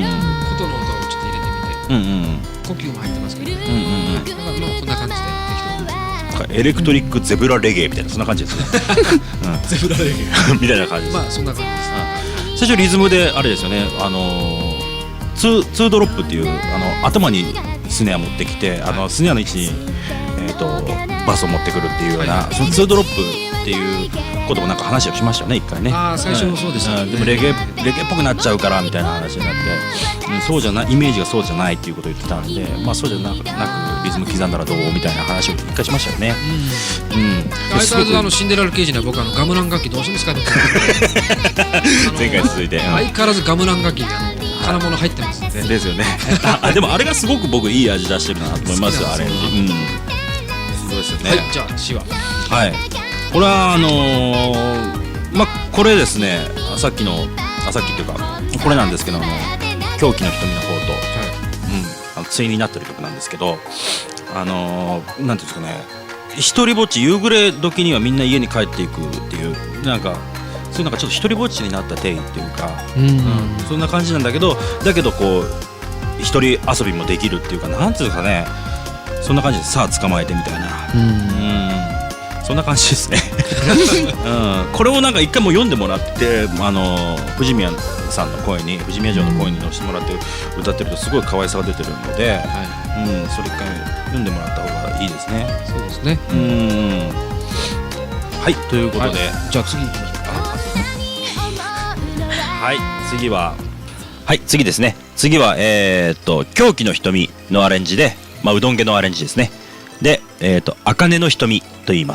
みて、呼吸も入ってますけど、なんかまあこんな感じで適当にエレクトリックゼブラレゲエみたいなそんな感じですね。 ゼブラレゲエみたいな感じです。 まあそんな感じです。 最初リズムであれですよね。2ドロップっていう頭にスネア持ってきてスネアの位置にバスを持ってくるっていうような、その2ドロップっていうこともなんか話をしましたよね一回ね。 最初そうでしたね。 でもレゲエっぽくなっちゃうからみたいな話になって、そうじゃないイメージがそうじゃないっていうことを言ってたんで、まあそうじゃなくリズム刻んだらどうみたいな話を一回しましたよね。 相変わらずシンデレラ刑事には僕ガムラン楽器どうしても使ってます前回続いて相変わらずガムラン楽器金物入ってますんで。 ですよね。でもあれがすごく僕いい味出してるなと思いますよアレンジ。そうですよね。 はい、じゃあ詩は。 はい。これはまあこれですね。さっきっていうかこれなんですけど狂気の瞳の方と、対になってる曲なんですけど、なんていうんですかね。一人ぼっち夕暮れ時にはみんな家に帰っていくっていうなんか。そういうなんかちょっと一人ぼっちになった定義っていうか、そんな感じなんだけどこう一人遊びもできるっていうかなんていうかね、そんな感じでさあ捕まえてみたいな、そんな感じですね。これをなんか一回も読んでもらって藤宮さんの声に藤宮城の声に乗せてもらって歌ってるとすごい可愛さが出てるので、それ一回読んでもらった方がいいですね。 そうですね。 はいということで、 じゃあ次行きましょう。 はい次ですね。次は狂気の瞳のアレンジでうどん家のアレンジですね。で茜の瞳と言います。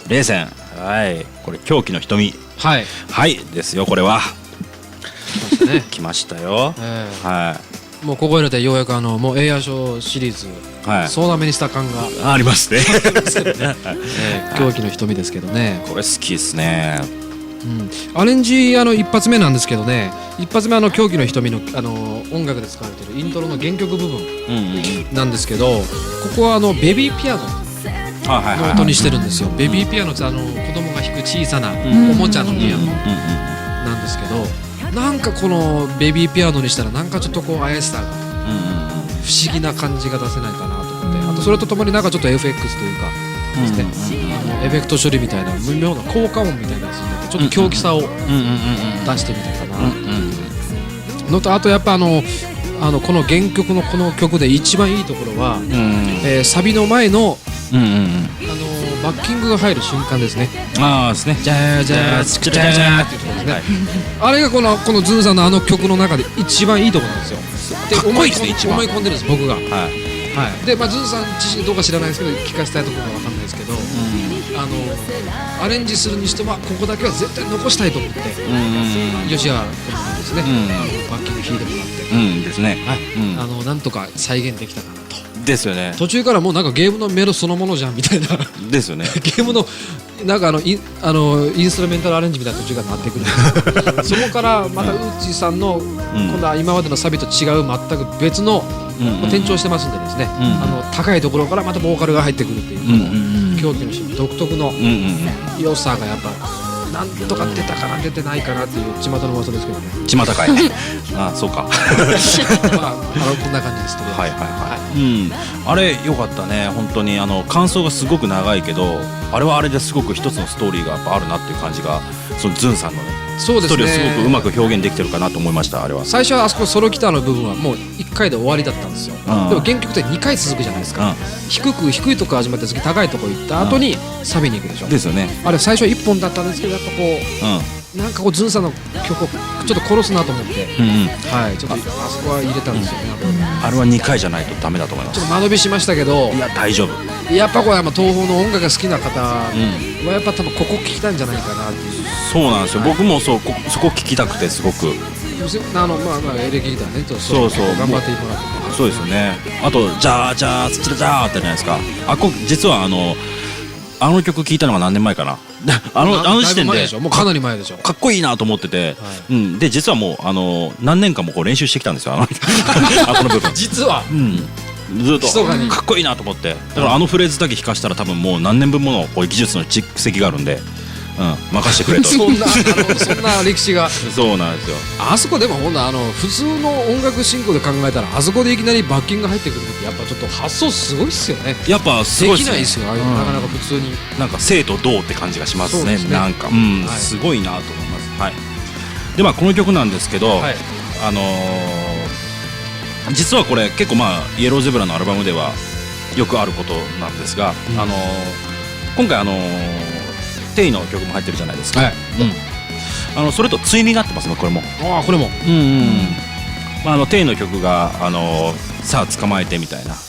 冷戦。はいこれ狂気の瞳。はいですよ。これは来ましたよ。 もうここ入れてようやくもうエイヤーショーシリーズ総なめにした感がありますね。 狂気の瞳ですけどね。 これ好きですね。 アレンジ一発目なんですけどね、一発目狂気の瞳の音楽で使われてるイントロの原曲部分なんですけど、ここはベビーピアノの音にしてるんですよ。ベビーピアノって子供が弾く小さなおもちゃのピアノなんですけど、なんかこのベビーピアノにしたらなんかちょっとこう怪しさが不思議な感じが出せないかなと思って、あとそれとともになんかちょっと FX というかですね、エフェクト処理みたいな無妙な効果音みたいなやつになってちょっと狂気さを出してみたかなのと、あとやっぱこの原曲のこの曲で一番いいところはサビの前のバッキングが入る瞬間ですね。 ですね。 ジャージャースクジャージャーっていうところですね。あれがこのズンさんの曲の中で一番いいところなんですよ。 かっこいいですね。一番思い込んでるんです僕が。でズンさん自身どうか知らないですけど聞かせたいところが分かんないですけど、アレンジするにしてもここだけは絶対残したいと思って吉原君にですねバッキング弾いてもらってですね。 なんとか再現できたかなと。 ですよね。 途中からもうなんかゲームのメロそのものじゃんみたいなですよね。 ゲームのなんかインストルメンタルアレンジみたいな途中からなってくるそこからまたウッチーさんの今度は今までのサビと違う全く別の転調してますんでですね、高いところからまたボーカルが入ってくるっていう狂気の人独特の良さがやっぱなんとか出たかな出てないかなっていう巷の噂ですけどね。 巷かいあ、そうかまあこんな感じですとりあえず。 うん、あれ良かったね本当に。感想がすごく長いけど、あれはあれですごく一つのストーリーがやっぱあるなっていう感じが、そのズンさんのねそうですね、 ストーリーをすごくうまく表現できてるかなと思いました。あれは最初はあそこソロギターの部分はもう1回で終わりだったんですよ。でも原曲って2回続くじゃないですか。低いとこ始まって次高いとこ行った後にサビに行くでしょ。 ですよね。 あれ最初は1本だったんですけど、やっぱこう、なんかこうズンさんの曲をちょっと殺すなと思って、はい、ちょっとあそこは入れたんですよね。 あれは2回じゃないとダメだと思います。 ちょっと間延びしましたけど、 いや大丈夫。 やっぱこれ東宝の音楽が好きな方はやっぱ多分ここ聞きたいんじゃないかなっていう。 そうなんですよ、僕もそこ聞きたくてすごくエレキギターね、 そう頑張ってもらって。 そうですよね。あとじゃあじゃあつつらじゃーってじゃないですか。実はあの曲聞いたのが何年前かな。あの時点でもうかなり前でしょ。 かっこいいなと思ってて、で実はもう何年間もこう練習してきたんですよ。この部分実はずっとかっこいいなと思って、だからフレーズだけ弾かしたら多分もう何年分ものこう技術の蓄積があるんで、任してくれとそんな歴史がそうなんですよ。 あそこでもほんと普通の音楽進行で考えたら、あそこでいきなりバッキング入ってくるってやっぱちょっと発想すごいっすよね。 やっぱすごいっすね。 できないっすよ、なかなか普通に。 なんか生と同って感じがしますね。なんかすごいなと思います。はい。でこの曲なんですけど、実はこれ結構イエローゼブラのアルバムではよくあることなんですが、今回テイの曲も入ってるじゃないですか。それと対になってますね、これも。 これもテイの曲がさあ捕まえてみたいな、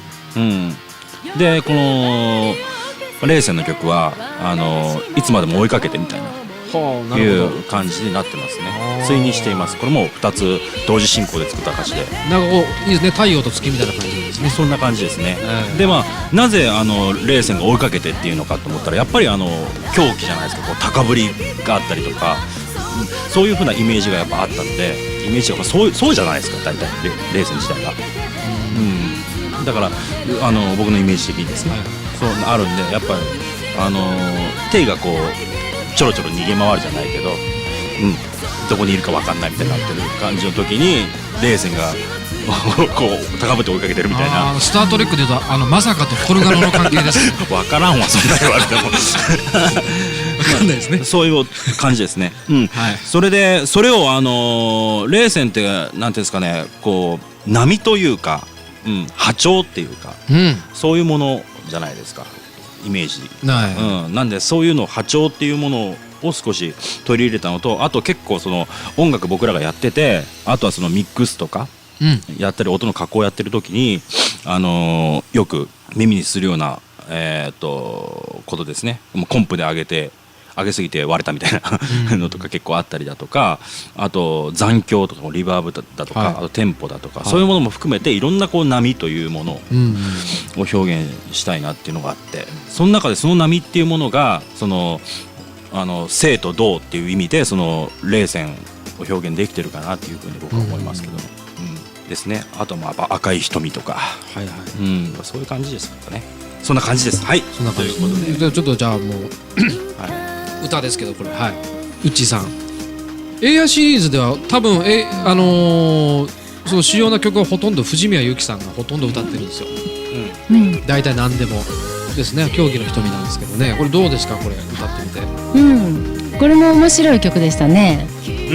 でこのレイセンの曲はいつまでも追いかけてみたいないう感じになってますね。対にしています。これも2つ同時進行で作った歌詞で、 なんかこういいですね、太陽と月みたいな感じですね。 そんな感じですね。でなぜレイセンが追いかけてっていうのかと思ったら、やっぱり狂気じゃないですか。こう高ぶりがあったりとか、そういう風なイメージがやっぱあったので、イメージがそうじゃないですか、大体レイセン自体が。だから僕のイメージ的にですね、そうあるんで、やっぱりテイがこうちょろちょろ逃げ回るじゃないけど、どこにいるか分かんないみたいになってる感じの時に、レイセンがこう高ぶって追いかけてるみたいな。 スター・トレックでいうとまさかとコルガロの関係ですね。 分からんわ、そんな言われても分かんないですね。 そういう感じですね。それをレイセンってなんていうんですかね、こう波というか、波長っていうか、そういうものじゃないですか、イメージ。なんでそういうの波長っていうものを少し取り入れたのと、あと結構その音楽僕らがやってて、あとはそのミックスとかやったり音の加工やってる時によく耳にするようなことですね。コンプで上げすぎて割れたみたいなのとか結構あったりだとか、あと残響とかリバーブだとか、あとテンポだとか、そういうものも含めていろんなこう波というものを表現したいなっていうのがあって、その中でその波っていうものが生と動っていう意味でそのレイセンを表現できてるかなっていうふうに僕は思いますけども、ですね。あと赤い瞳とか、そういう感じですかね。そんな感じです。はい。 そんな感じということで、ちょっとじゃあもう歌ですけど、これウッチーさん、エイヤーシリーズでは多分その主要な曲はほとんど藤宮由紀さんがほとんど歌ってるんですよ。大体何でもですね。競技の瞳なんですけどね。これどうですか、これ歌ってみて。 これも面白い曲でしたね。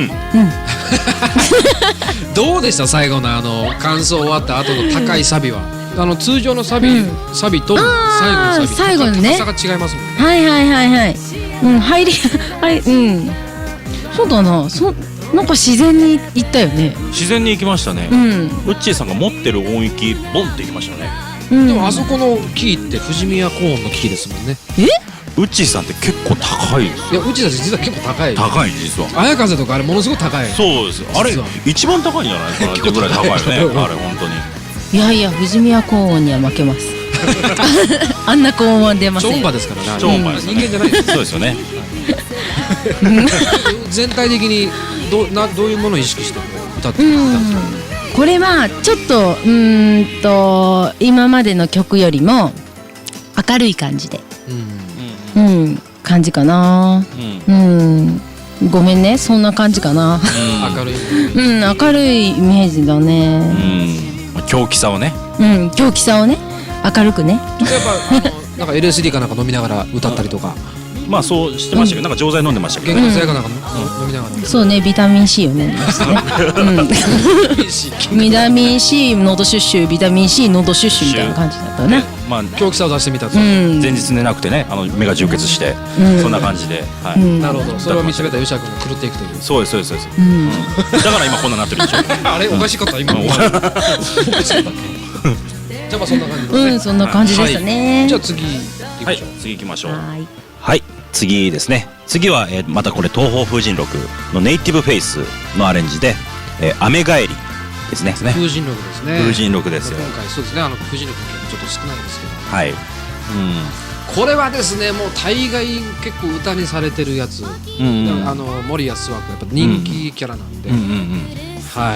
どうでした、最後の感想終わった後の高いサビは。通常のサビと最後のサビ、高さが違いますもんね。 入りそうだな、なんか自然にいったよね。 自然に行きましたね。ウッチーさんが持ってる音域ボンっていきましたね。 でもあそこのキーって藤宮高音のキーですもんね。 ウッチーさんって結構高いですよ。 いや、ウッチーさん実は結構高い。 高い、実は。 綾風とかあれものすごく高い。 そうです。あれ一番高いんじゃないかなってぐらい高いよね。あれ本当に。 いやいや、藤宮高音には負けます。あんな高音は出ません。 超音波ですからね。 超音波ですね。 人間じゃないです。 そうですよね。 全体的にどういうものを意識して歌っていたんですか。 これはちょっ今までの曲よりも明るい感じで、 感じかな。ごめんね、そんな感じかな。 明るい。 明るいイメージだね。 狂気さをね。 狂気さをね、明るくね。 ちょっとやっぱなんか LSD かなんか飲みながら歌ったりとか。 まあそうしてましたけど、なんか錠剤飲んでましたけど。 原活薬かなんか飲みながら。 そうね、ビタミン C をね。ビタミン C 喉シュッシュ、ビタミン C 喉シュッシュみたいな感じだったね。 まあ狂気さを出してみたと。 前日寝なくてね、目が充血して、そんな感じで。 なるほど。それを見つめた吉田君が狂っていくという。 そうですそうですそうです。だから今こんななってるんでしょ。 あれおかしかった今。じゃあまあそんな感じですね。 そんな感じでしたね。 じゃあ次はい、次行きましょう。はい、次ですね。次はまたこれ東方風神録のネイティブフェイスのアレンジで雨帰りですね。 風神録ですね。 風神録ですよ。 今回そうですね。風神録ちょっと少ないですけど。 はい。 これはですね、もう大概結構歌にされてるやつ。森安枠やっぱ人気キャラなんで。はい。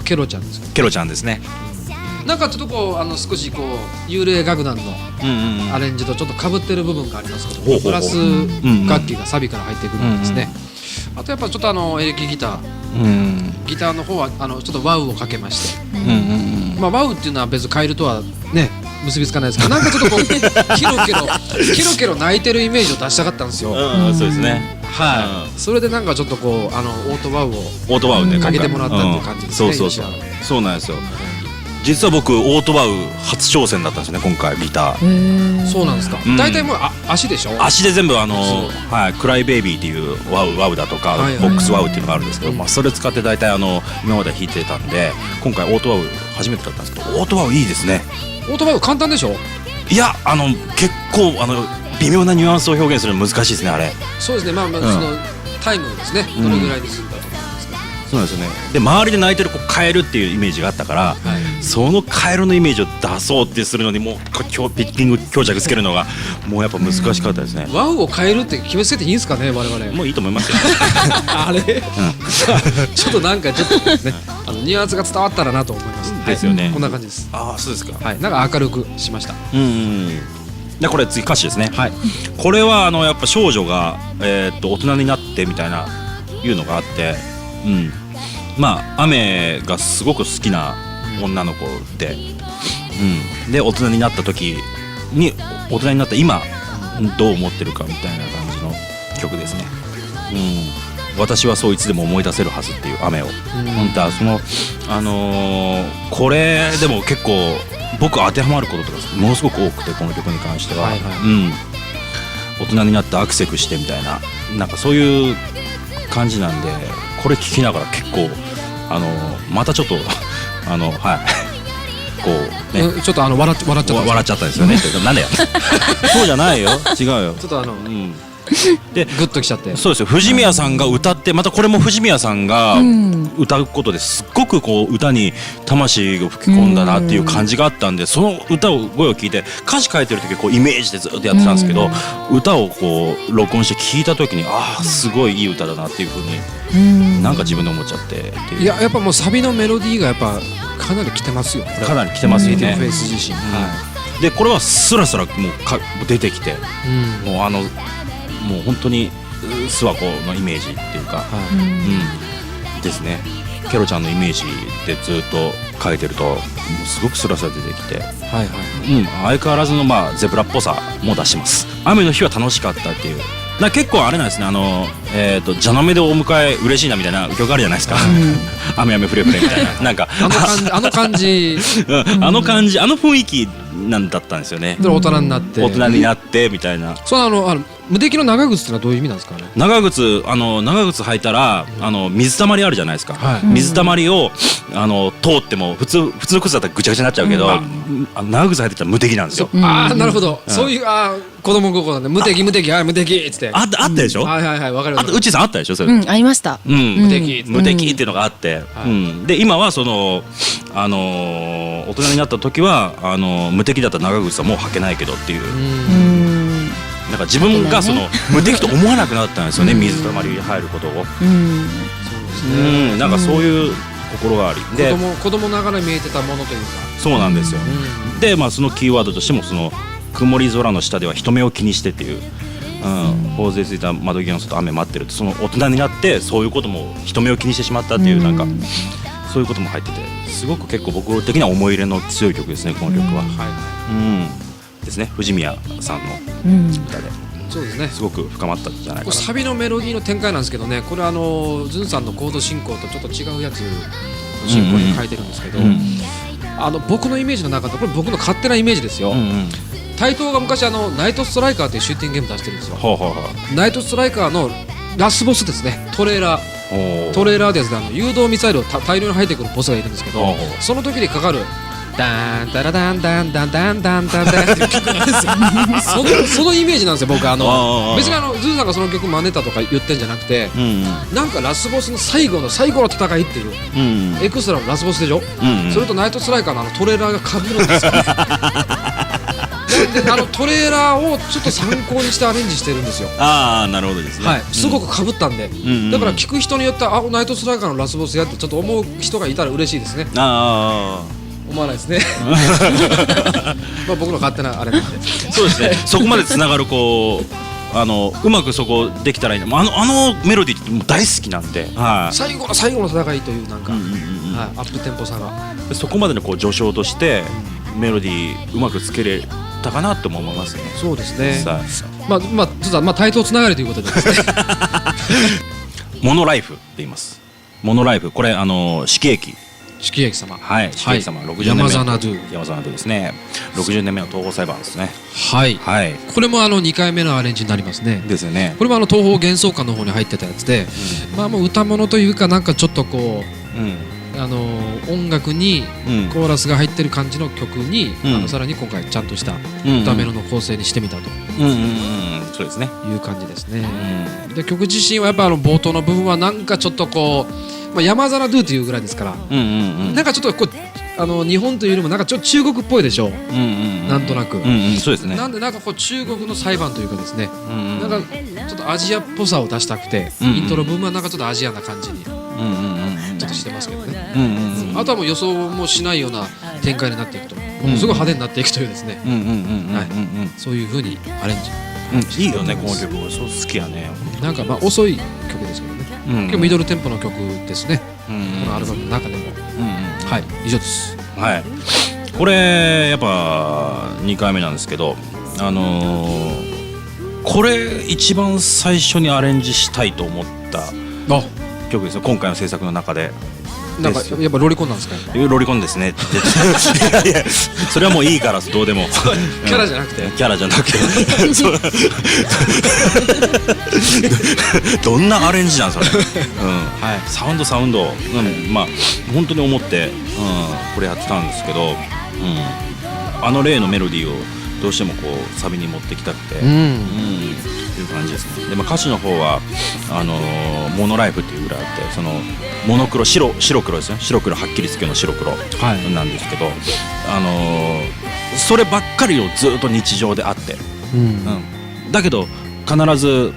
ケロちゃんですけど。 ケロちゃんですね。 なんかちょっとこう少しこう幽霊楽団のアレンジとちょっと被ってる部分がありますけど、プラス楽器がサビから入ってくるんですね。あとやっぱちょっとエレキギターの方はちょっとワウをかけまして、まあワウっていうのは別にカエルとはね結びつかないですけど、なんかちょっとこうキロキロ泣いてるイメージを出したかったんですよ。 そうですね。 はい。それでなんかちょっとこうオートワウをねかけてもらったっていう感じですね。 そうなんですよ。実は僕オートバウ初挑戦だったんですよね、今回ギター。 そうなんですか。大体もう足でしょ。 足で全部クライベイビーっていうワウだとかボックスワウっていうのがあるんですけど、それ使って大体今まで弾いてたんで、今回オートバウ初めてだったんですけど、オートバウいいですね。 オートバウ簡単でしょ。 いや結構微妙なニュアンスを表現するの難しいですね、あれ。 そうですね。まあそのタイムですね。どのぐらいで済んだとか。 そうなんですよね。で周りで泣いてるカエルっていうイメージがあったから、そのカエルのイメージを出そうってするのにもうピッキング強着つけるのがもうやっぱ難しかったですね。 ワウを変えるって決めつけていいんですかね、我々。 もういいと思いますよ。 あれ、ちょっとなんかちょっとねニュアンスが伝わったらなと思います。 ですよね。 こんな感じです。 ああ、そうですか。 はい、なんか明るくしました。 でこれ次歌詞ですね。これはやっぱ少女が大人になってみたいないうのがあって、まあ雨がすごく好きな女の子で、で大人になった時に大人になった今どう思ってるかみたいな感じの曲ですね。私はそういつでも思い出せるはずっていう雨を、本当はこれでも結構僕当てはまることとかものすごく多くて、この曲に関しては、大人になってアクセクしてみたいな、なんかそういう感じなんで、これ聞きながら結構またちょっとこうね、 ちょっと笑っちゃったんですよね。なんだよ。そうじゃないよ。違うよ。 ちょっとでグッときちゃって。 そうですよ。藤宮さんが歌って、またこれも藤宮さんが歌うことですっごくこう歌に魂を吹き込んだなっていう感じがあったんで、その歌を声を聞いて歌詞書いてる時こうイメージでずっとやってたんですけど、歌をこう録音して聞いた時にすごいいい歌だなっていう風になんか自分で思っちゃってっていう。 いや、やっぱもうサビのメロディーがやっぱかなり来てますよ。 かなり来てますよね。 フェイス自身。 でこれはスラスラもう出てきて、もうもう本当に諏訪湖のイメージっていうか、ですね。ケロちゃんのイメージでずっと書いてるとすごくスラスラ出てきて、相変わらずのゼブラっぽさも出します。雨の日は楽しかったっていう。結構あれなんですね。ジャノメでお迎え嬉しいなみたいな曲あるじゃないですか。雨雨フレフレみたいな、なんかあの感じあの雰囲気なんだったんですよね。 大人になってみたいな。 無敵の長靴ってのはどういう意味なんですかね。 長靴履いたら水たまりあるじゃないですか。水たまりを通っても普通の靴だったらぐちゃぐちゃになっちゃうけど、長靴履いてたら無敵なんですよ。 なるほど。そういう子供心なんで無敵無敵っつってあったでしょ。 わかる。 あとうちさんあったでしょそれ。 ありました。 無敵っていうのがあって、で今は大人になった時は無敵だった長靴はもう履けないけどっていう。なんか自分が無敵と思わなくなったんですよね。水たまりに入ることを。なんかそういう心がありで、 子供ながら見えてたものというか。 そうなんですよ。でそのキーワードとしても曇り空の下では人目を気にしてっていう頬杖ついた窓際の外雨待ってると、その大人になってそういうことも人目を気にしてしまったっていう、なんかそういうことも入ってて、すごく結構僕的には思い入れの強い曲ですね、この曲は。ですね、藤宮さんの歌で、 そうですね、 すごく深まったんじゃないかな。 サビのメロディーの展開なんですけどね、これはズンさんのコード進行とちょっと違うやつの進行に書いてるんですけど、僕のイメージの中で、これ僕の勝手なイメージですよ。台東が昔ナイトストライカーというシューティングゲーム出してるんですよ。ナイトストライカーのラスボスですね、トレーラーですね、誘導ミサイルを大量に入ってくるボスがいるんですけど、その時にかかるダンダラダンダンダンダンダンダンダンっていう曲なんですよ。そのイメージなんですよ、僕。別にズンさんがその曲真似たとか言ってんじゃなくて、なんかラスボスの最後の戦いっていうエクストラのラスボスでしょ。それとナイトストライカーのトレーラーがかぶるんですよ。でトレーラーをちょっと参考にしてアレンジしてるんですよ。 なるほどですね。 はい、すごくかぶったんで、だから聞く人によってはナイトストライカーのラスボスやってちょっと思う人がいたら嬉しいですね。思わないですね。僕の勝手なあれなんで。 そうですね。そこまでつながるうまくそこできたらいいな。メロディーってもう大好きなんで、 最後の戦いというなんかアップテンポさが、 そこまでの序章としてメロディーうまくつけれたかなとも思いますね。 そうですね。実は対等つながりということでですね。 モノライフって言います。モノライフ、これ四季駅様、はい、四季駅様、60年目、山沢ナドゥですね。60年目の東宝裁判ですね。 はい、これも2回目のアレンジになりますね。 ですよね。 これも東宝幻想館の方に入ってたやつで、もう歌物というか、なんかちょっとこう音楽にコーラスが入ってる感じの曲に、さらに今回ちゃんとした歌メロの構成にしてみたとそうですね、 いう感じですね。で、曲自身はやっぱ冒頭の部分はなんかちょっとこう、山沢ドゥというぐらいですから、なんかちょっとこう日本というよりもなんかちょっと中国っぽいでしょう、なんとなく。 そうですね。 なんでなんかこう中国の裁判というかですね、なんかちょっとアジアっぽさを出したくて、イントロ部分はなんかちょっとアジアな感じにちょっとしてますけどね。あとはもう予想もしないような展開になっていくと、すごい派手になっていくというですね、そういう風にアレンジ。 いいよね、この曲。そう好きやね。 なんか遅い曲ですけどね、結構ミドルテンポの曲ですね、このアルバムの中でも。はい、以上です。 はい、これやっぱ2回目なんですけど、これ一番最初にアレンジしたいと思った曲ですよ、今回の制作の中で。 なんかやっぱロリコンなんですか？ ロリコンですね。いや、それはもういいからどうでも。 キャラじゃなくて。 キャラじゃなくて。どんなアレンジなんそれ。サウンド、本当に思ってこれやってたんですけど、例のメロディーをどうしてもこうサビに持ってきたくて、っていう感じですね。で、歌詞の方はモノライフっていうぐらいあって、そのモノクロ、白黒ですね。白黒はっきりつけの白黒なんですけど、そればっかりをずっと日常であって、だけど必ず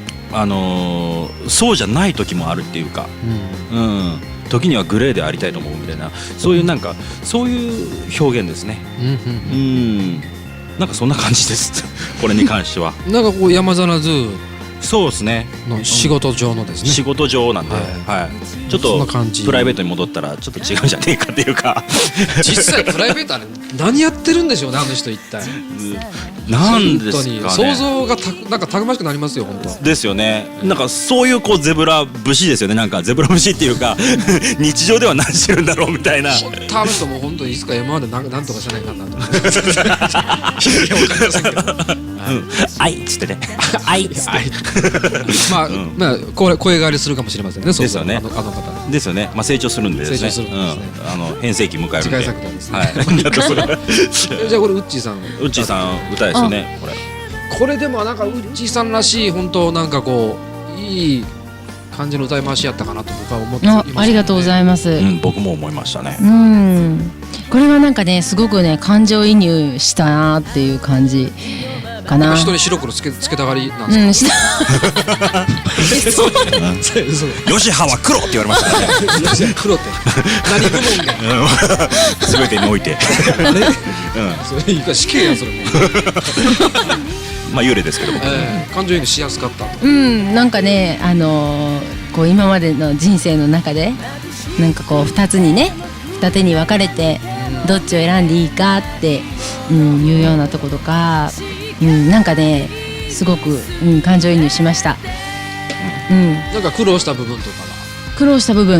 そうじゃない時もあるっていうか、時にはグレーでありたいと思うみたいな、そういうなんかそういう表現ですね。なんかそんな感じです。これに関しては。 なんかこう山沢ズーそうですね。 の仕事上のですね。 仕事上なんで、ちょっとプライベートに戻ったらちょっと違うんじゃねえかっていうか。 実際プライベートあれ何やってるんでしょうね、あの人一体。 なんですかね。 想像がなんかたくましくなりますよ、本当。 ですよね。なんかそういうこうゼブラ節ですよね。なんかゼブラ節っていうか日常では何してるんだろうみたいな。 本当あの人も本当にいつか山までなんとかしないかなと思って。いや分かりませんけど。 あいっつってね。あいっつって。 声変わりするかもしれませんね。 ですよね。 あの方ですよね。成長するんでですね。 成長するんですね。 変声期迎えるんで。 次回作ですね。 はい。 じゃあこれウッチーさん。 ウッチーさん歌ですよね。 これでもなんかウッチーさんらしい本当なんかこういい感じの歌い回しやったかなと僕は思っています。 ありがとうございます。 僕も思いましたね。 これはなんかね、すごくね感情移入したなっていう感じかな。 人に白黒つけたがりなんですか。 ヨシハは黒って言われましたね。 黒って何部門が全てにおいて。 それいいか死刑やんそれも。 まあ幽霊ですけど僕。 感情移入しやすかったと。 なんかねこう今までの人生の中でなんかこう2つにね二手に分かれてどっちを選んでいいかっていうようなとことかなんかねすごく感情移入しました。 なんか苦労した部分とかは。 苦労した部分。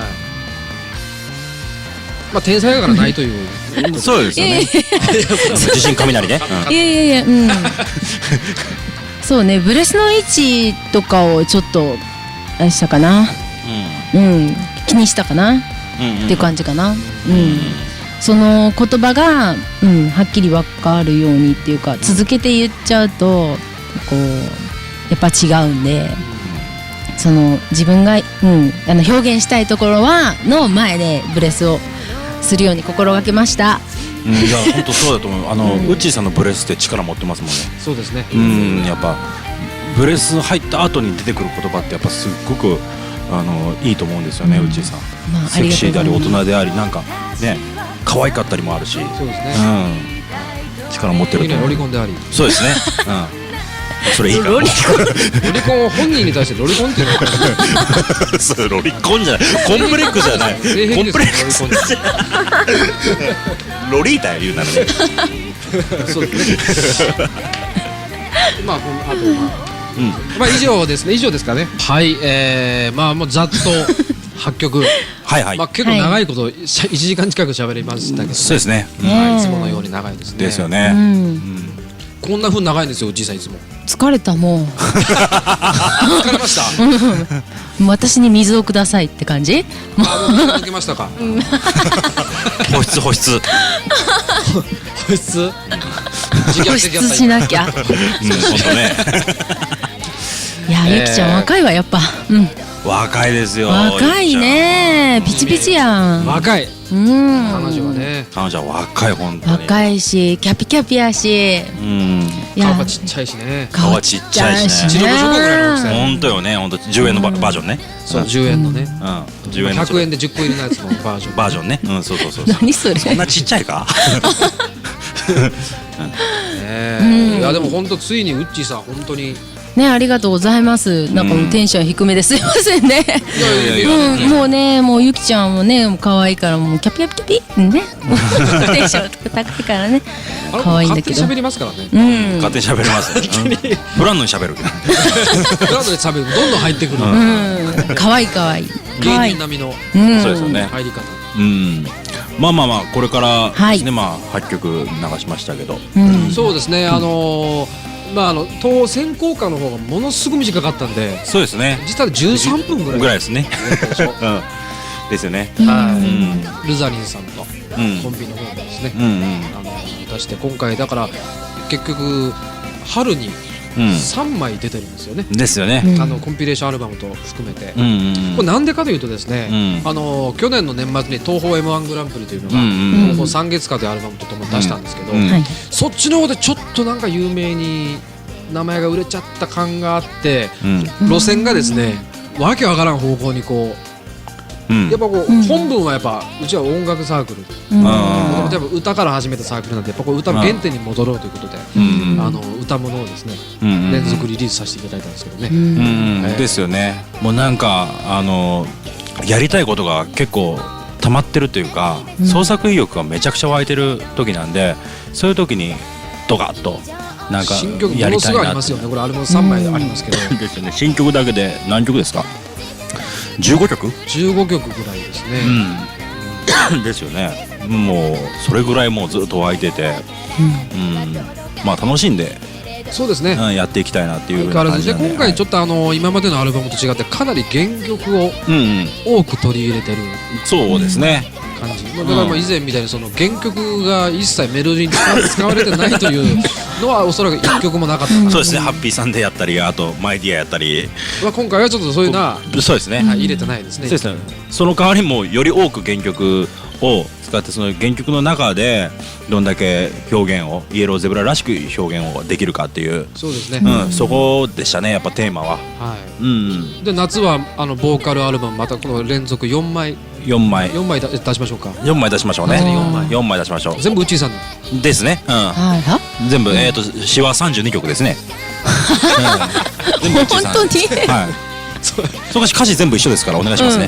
まあ天才だからないという。 そうですよね。地震雷ね。 いやそうねブレスの位置とかをちょっとあれしたかな。気にしたかなっていう感じかな。その言葉がはっきり分かるようにっていうか続けて言っちゃうとこうやっぱ違うんで。その自分が、表現したいところの前でブレスをするように心がけました。 いや本当そうだと思う。ウッチーさんのブレスって力持ってますもんね。 そうですね。 やっぱブレス入った後に出てくる言葉ってやっぱすっごくいいと思うんですよね、ウッチーさん。セクシーであり大人でありなんかね可愛かったりもあるし。 そうですね。 力持ってると思う。 ロリコンであり。 そうですね。それいいか。 ロリコンを本人に対してロリコンっていうのはそれロリコンじゃない。コンプレックスじゃない。コンプレックス。ロリータ言うならね。 そうですね。まああとまあ以上ですね。以上ですかね。はい。まあもうざっと8曲。まあ結構長いこと1時間近く喋りましたけど。 そうですね。 いつものように長いですね。 ですよね。 こんな風長いんですよ、おじいさんいつも。 疲れたもう。 疲れました。 私に水をくださいって感じ？ 抜けましたか。 保湿。 保湿。 保湿しなきゃ。 本当ね。 いやゆきちゃん若いわやっぱ。 若いですよ。 若いね。ピチピチやん。 若い。彼女はね。 彼女は若い本当に。 若いしキャピキャピやし。 顔がちっちゃいしね。 顔ちっちゃいしね。 チロルチョコぐらいの大きさ。 本当よね。本当10円のバージョンね。 そう10円のね。 10円の 100円で10個入りのやつのバージョン。 バージョンね。そう。 何それ。 そんなちっちゃいか。 うんいやでも本当ついにウッチーさん本当にね、ありがとうございます。なんかもうテンション低めですいませんね。もうね、もうゆきちゃんもね、もう可愛いからもうキャピキャピキャピね。テンション高いからね。可愛いんだけど。 勝手に喋りますからね。 勝手に喋ります。フランのに喋る。 フランドで喋るどんどん入ってくる。 可愛い可愛い。 芸人並みのそうですよね。 入り方。 まあこれからですね、まあ8曲流しましたけど。 そうですね。まあ当選効果の方がものすごく短かったんで、 そうですね。 実は13分ぐらいですね。ですよね。 ルザリンさんのコンビの方でですね、出して今回だから結局春に3枚出てるんですよね。 ですよね。 コンピレーションアルバムと含めて、これなんでかというとですね、去年の年末に東宝 M1 グランプリというのが東宝三月花というアルバムとともに出したんですけど、そっちの方でちょっとなんか有名に名前が売れちゃった感があって、路線がですねわけわからん方向にこう。やっぱこう本文はやっぱうちは音楽サークル、例えば歌から始めたサークルなんでやっぱこう歌の原点に戻ろうということで歌物をですね連続リリースさせていただいたんですけどね。 ですよね。もうなんかやりたいことが結構溜まってるというか創作意欲がめちゃくちゃ湧いてる時なんで、そういう時にドカッとなんか新曲ものすごいありますよね。これアルバム3枚ありますけどですよね。新曲だけで何曲ですか？15曲 ？15曲ぐらいですね。 ですよね。もうそれぐらいもうずっと湧いてて、まあ楽しんでそうですね。 やっていきたいなっていう感じなんで。 今回ちょっと今までのアルバムと違ってかなり原曲を多く取り入れてるそうですね。 感じ。だから以前みたいにその原曲が一切メロディーに使われてないというのはおそらく1曲もなかったかな。 そうですね。ハッピーサンデーやったり、あとマイディアやったり。 今回はちょっとそういうのはそうですね。 入れてないですね。 そうですね。その代わりもより多く原曲を使ってその原曲の中でどんだけ表現をイエローゼブラらしく表現をできるかっていうそうですね。 そこでしたね。やっぱテーマは。 で夏はボーカルアルバムまたこの連続4枚出しましょうか。 4枚出しましょうね。 4枚 4枚出しましょう。 全部うちーさんですね。 はい。 全部詩は32曲ですね。全部本当にはい。そう歌詞全部一緒ですからお願いしますね。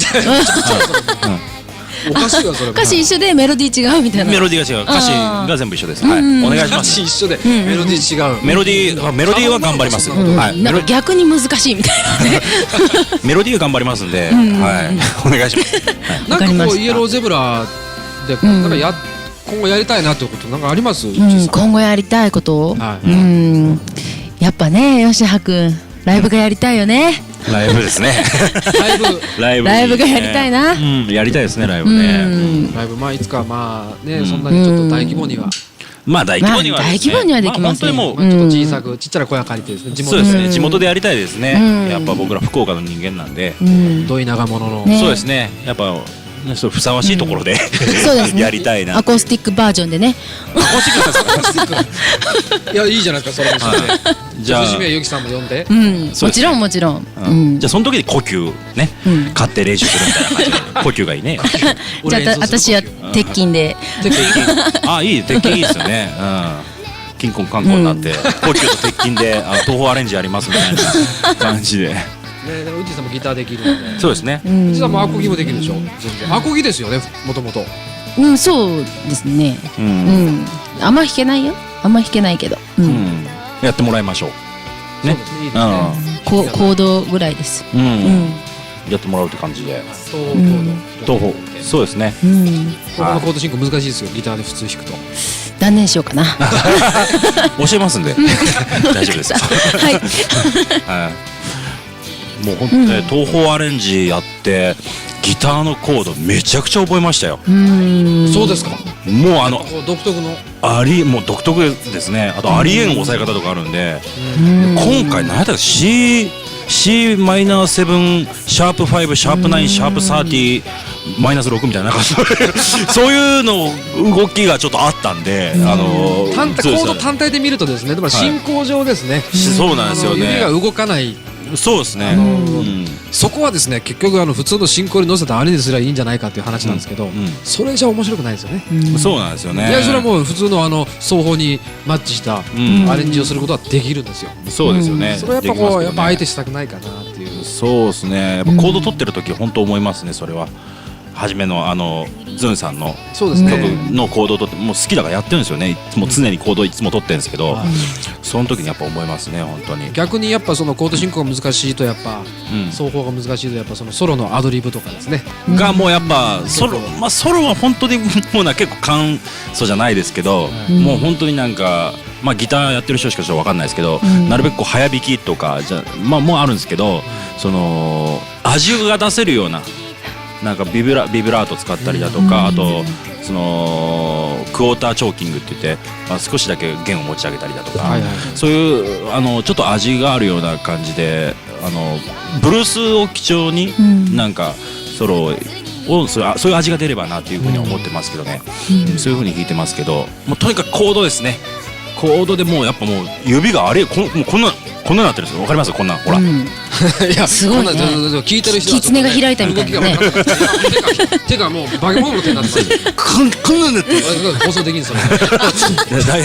おかしいわそれ。 歌詞一緒でメロディー違うみたいな。 メロディーが違う、歌詞が全部一緒です。はい、お願いし歌ます詞。一緒でメロディー違う。 メロディーは頑張ります。はい。 なんか逆に難しいみたいなね。 メロディー頑張りますんで、はい、お願いします。 なんかこうイエローゼブラでなんか今後やりたいなってことなんかあります？ 今後やりたいこと、やっぱね、よしはくんライブがやりたいよね。 ライブですね。ライブがやりたいな。 やりたいですね、ライブね。 ライブいつかまあね、そんなにちょっと大規模には。 まあ大規模には大規模にはできますね。 本当にもうちょっと小さくちっちゃな小屋借りてですね。 そうですね、地元でやりたいですね。やっぱ僕ら福岡の人間なんで、 どい長物の。 そうですね、やっぱふさわしいところでやりたいな。 アコースティックバージョンでね。 アコースティック。 いや、いいじゃないですか、それも。 じゃあ藤宮ゆきさんも呼んで。 もちろんもちろん。 じゃあその時に呼吸ね、買って練習するみたいな感じで、呼吸がいいね。 じゃあ私は鉄筋で。 あ、いい、鉄筋いいですよね。キンコンカンコンになって呼吸と鉄筋で東宝アレンジやりますみたいな感じで。 ね、だから宇治さんもギターできるんで。 そうですね。 宇治さんもアコギもできるでしょ。全然。アコギですよね、もともと。 そうですね。あんま弾けないよ。あんま弾けないけど。 やってもらいましょう。ね。 コードぐらいです。 やってもらうって感じで。 東宝。 そうですね。 このコード進行難しいですよ。ギターで普通弾くと。 断念しようかな。 教えますんで。大丈夫です。はい。もう本当に東宝アレンジやってギターのコードめちゃくちゃ覚えましたよ。 そうですか。 もう独特のもう独特ですね。あとありえん押さえ方とかあるんで、今回何やったか C マイナー7シャープ5シャープ9シャープ30マイナス6みたいな、なんかそういうの動きがちょっとあったんで、コード単体で見るとですね、でも進行上ですね。 そうなんですよね。 指が動かない。 そうですね。 そこはですね、結局普通の進行に乗せたアレンジすればいいんじゃないかっていう話なんですけど、それじゃ面白くないですよね。 そうなんですよね。 いや、それはもう普通の奏法にマッチしたアレンジをすることはできるんですよ。 そうですよね。 それはやっぱ相手したくないかなっていう。 そうですね。やっぱコード取ってる時本当思いますね、それは。初めのズンさんの曲のコードを取ってもう好きだからやってるんですよね。もう常にコードいつも取ってるんですけど、その時にやっぱ思いますね、本当に。逆にやっぱそのコード進行が難しいとやっぱ奏法が難しいとやっぱそのソロのアドリブとかですねがもうやっぱソロは本当にもう結構簡素じゃないですけど、もう本当になんかギターやってる人しかちょっと分かんないですけど、なるべく早弾きとかじゃもうあるんですけど、その味が出せるようななんかビブラート使ったりだとか、あとそのクォーターチョーキングって言って、少しだけ弦を持ち上げたりだとか、そういうちょっと味があるような感じでブルースを基調になんかソロをそういう味が出ればなっていうふうに思ってますけどね。そういうふうに弾いてますけど、もうとにかくコードですね。コードでもうやっぱもう指がもうこんななってるんですよ。わかります？こんなほら。 いやすごいね。 聞いてる人は狐が開いたみたいなね。 手がもう化け物の手になってます。こんなんだって放送できんそれ。 大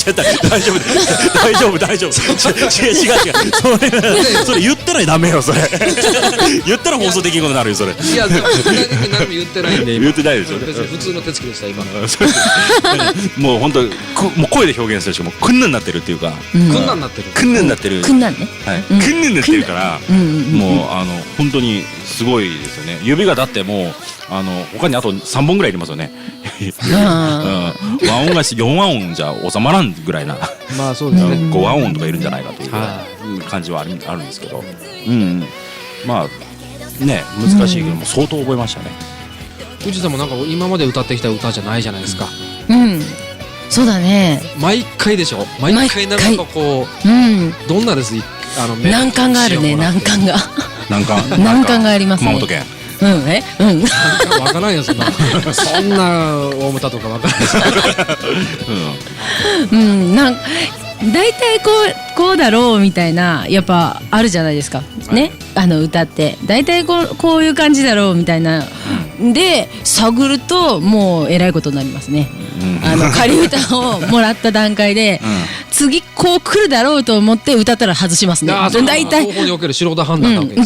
丈夫。違う。それ言ったらダメよそれ。言ったら放送できんことになるよそれ。 いやでも具体的に何も言ってないんで。 言ってないですよね。 別に普通の手つきでした今。 もう本当もう声で表現するしもこんなんになってるっていうか。 こんなんなってる。 こんなんなってる。 こんなんね。 はい。こんなんなってるから。もう本当にすごいですよね。指がだってもう他にあと3本ぐらいいりますよね。和音が4和音じゃ収まらんぐらいな。 まあそうですね。 5和音とかいるんじゃないかという感じはあるんですけど、まあね難しいけども相当覚えましたね。 宇治さんもなんか今まで歌ってきた歌じゃないじゃないですか。 そうだね。 毎回でしょ。毎回なんかこうどんなです。 難関があるね。難関がありますね。 熊本県。 わからないよそんな大牟田とかわからない。大体こうだろうみたいなやっぱあるじゃないですかね。歌って大体こういう感じだろうみたいなで探るともうえらいことになりますね。仮歌をもらった段階で、次こう来るだろうと思って歌ったら外しますね。大体東方における素人判断なわけです。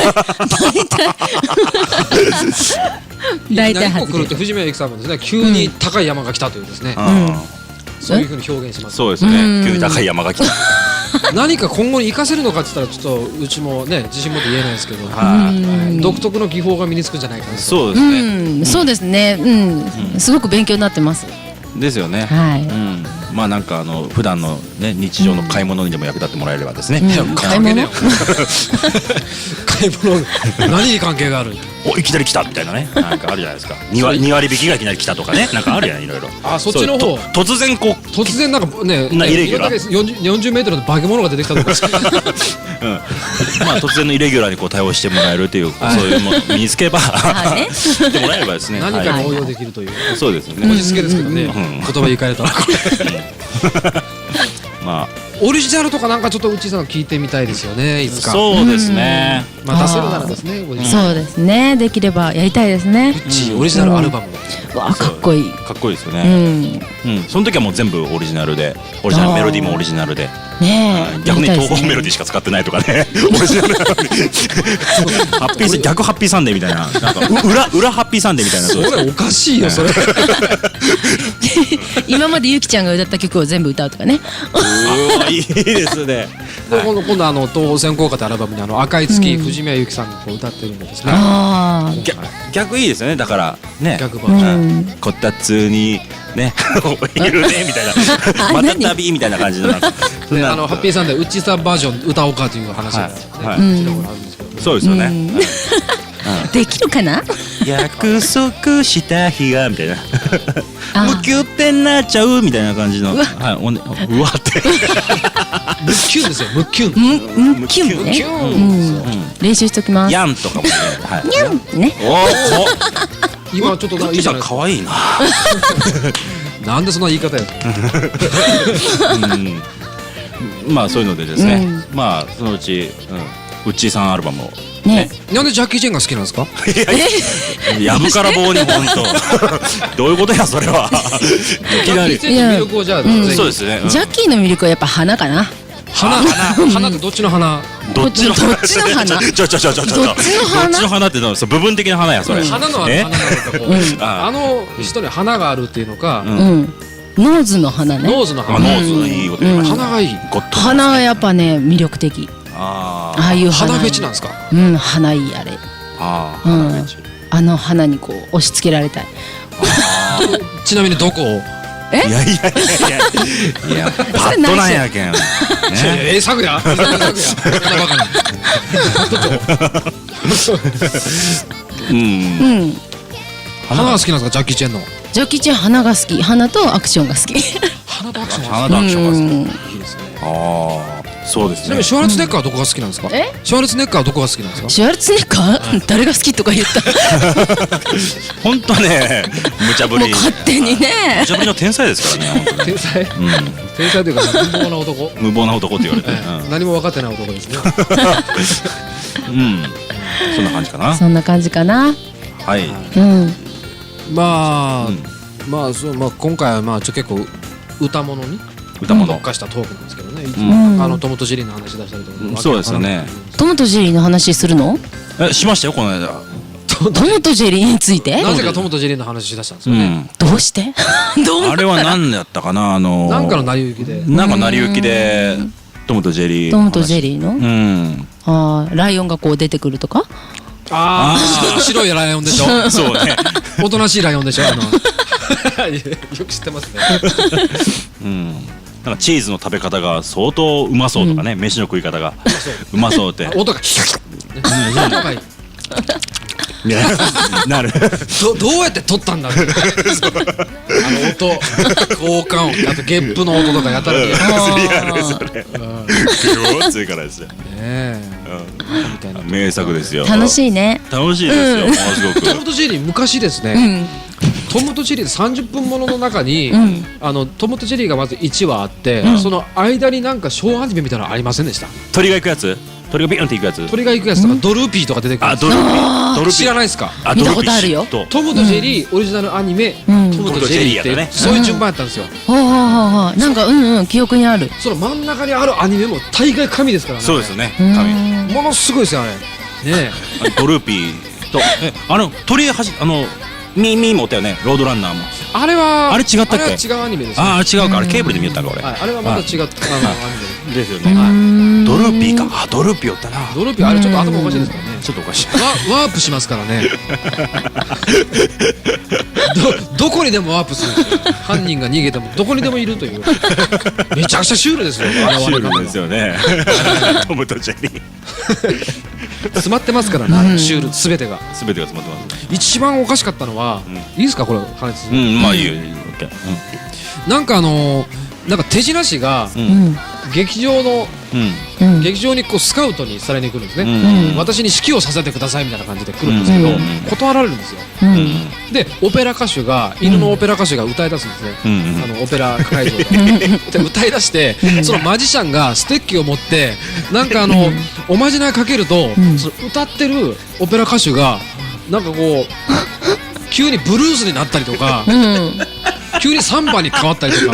大体何個来るって藤宮由紀さんもですね、急に高い山が来たというですね、そういうふうに表現します。 そうですね。急に高い山が来た。 何か今後に活かせるのかって言ったらちょっとうちもね自信持って言えないですけど、独特の技法が身につくんじゃないかなと。 そうですね。 そうですね。すごく勉強になってます。 ですよね。 はい。 まあなんか普段のね日常の買い物にでも役立ってもらえればですね。 買い物？ 買い物何に関係がある？ おいきなり来たみたいなね、なんかあるじゃないですか。2割引きがいきなり来たとかね、なんかあるやん、いろいろ。 あ、そっちの方。 突然こう突然なんかね、 イレギュラー 40メートルの化け物が出てきたとか。 まあ突然のイレギュラーにこう対応してもらえるっていうそういうもの身につけばしてもらえればですね。 何かに応用できるという。 そうですね。 落ち着けですけどね。言葉言い換えたらこれ。まあオリジナルとかなんかちょっとうちさん聞いてみたいですよね、いつか。 そうですね。 まあ出せるならですね。 そうですね。できればやりたいですね。 うちオリジナルアルバム。 わあかっこいい。 かっこいいですよね。その時はもう全部オリジナルで、オリジナルメロディーもオリジナルで。 ねえ。 逆に東方メロディーしか使ってないとかね。オリジナル。ハッピー逆ハッピーサンデーみたいな、なんか裏ハッピーサンデーみたいな。 それおかしいよそれ。 今までゆきちゃんが歌った曲を全部歌うとかね。 いいですね。 今度東方選考歌ってアルバムに赤い月藤宮由紀さんがこう歌ってるんですね。 逆いいですよね。だからね。 逆バージョン。 こたつにねいるねみたいな。また旅みたいな感じの。ハッピーサンデーうちさバージョン歌おうかという話が聞いたことあるんですけど。 そうですよね。 できるかな？ 約束した日がみたいな。ムキュってなっちゃうみたいな感じの。うわって。 ムキュンですよ。ムキュン。ムキュンね。練習しときます。 ヤンとかもね。 ヤンね。 今ちょっとクッキーさん可愛いな。 なんでそんな言い方や。 まあそういうのでですね。まあそのうちウッチーさんアルバムを。 ね、 なんでジャッキー・チェンが好きなんですか？ やぶから棒に本当。どういうことやそれは。 ジャッキー・チェンの魅力をじゃあそうですね。 ジャッキーの魅力はやっぱ花かな。 花ってどっちの花？ どっちの花？ちょどっちの花っての部分的な花やそれ。 花の花なのかこう人に花があるっていうのか。 ノーズの花ね。 ノーズの花。 ノーズのいいこと言いました。 花がいい。 花はやっぱね魅力的。ああいう花フェチなんですか？ 花いいあれ。あの花にこう押し付けられたい。 ちなみにどこを？ いやパッとなんやけん。 作や。花が好きなんですかジャッキー・チェンの？ ジャッキー・チェン花が好き。花とアクションが好き。 花とアクションが好き。いいですね。そうですね。 ちなみにシュワルツェネッカーはどこが好きなんですか？シュワルツェネッカーはどこが好きなんですか？ シュワルツェネッカー誰が好きとか言った。 本当ね、無茶ぶり。 勝手にね。 無茶ぶりの天才ですからね。 天才？天才というか無謀な男。 無謀な男って言われて。 何も分かってない男ですね。 そんな感じかな。 そんな感じかな。 はい。 まあ今回は結構歌物に特化したトークなんですけどね。トムとジェリーの話出したりとか。 そうですよね。 トムとジェリーの話するの？ しましたよこの間。 トムとジェリーについて？ なぜかトムとジェリーの話しだしたんですよね。 どうして？ あれは何だったかななんかの成り行きで。 なんか成り行きでトムとジェリー。 トムとジェリーの？ライオンがこう出てくるとか？ 白いライオンでしょ。 そうね。 おとなしいライオンでしょ。よく知ってますね。 なんかチーズの食べ方が相当うまそうとかね、飯の食い方がうまそうって。 音がなる。 どうやって撮ったんだって。音、効果音、あとゲップの音とかやたらリアルそれ。強いからですよ。名作ですよ。 楽しいね。 楽しいですよ。すごく。 トムとジェリー昔ですね。トムとジェリーで30分ものの中にトムとジェリーがまず1話あって、その間になんかショーアニメみたいなのありませんでした？ 鳥が行くやつ？ 鳥がビュンっていくやつ。 鳥が行くやつとかドルーピーとか出てくるんですよ。 ドルピー知らないですか？ 見たことあるよ。 トムとジェリーオリジナルアニメ、トムとジェリーってそういう順番やったんですよ。 なんか記憶にある。 その真ん中にあるアニメも大概神ですからね。 そうですよね。神。 ものすごいですよあれ。ねドルーピーと鳥ミーもおったよね。ロードランナーも。 あれ違ったっけ？あれは違うアニメです。 あれ違うか。あれケーブルで見よったか俺。 あれはまた違ったアニメですよね。ドルーピーか。ドルーピーおったな。 ドルーピーあれちょっと頭おかしいですからね。 ちょっとおかしい。 ワープしますからね。どこにでもワープする。犯人が逃げてもどこにでもいるという。めちゃくちゃシュールですよ。 シュールですよね。トムとジェリー。 詰まってますからね。シュールすべてが詰まってます。 一番おかしかったのは、いいですかこれ話す。 まあいいよ。 なんか手品師が劇場にこうスカウトにされに来るんですね。私に指揮をさせてくださいみたいな感じで来るんですけど、断られるんですよ。でオペラ歌手が犬のオペラ歌手が歌い出すんですね。オペラ会場で歌い出して、そのマジシャンがステッキを持ってなんかおまじないかけると、その歌ってるオペラ歌手がなんかこう急にブルースになったりとか。急にサンバに変わったりとか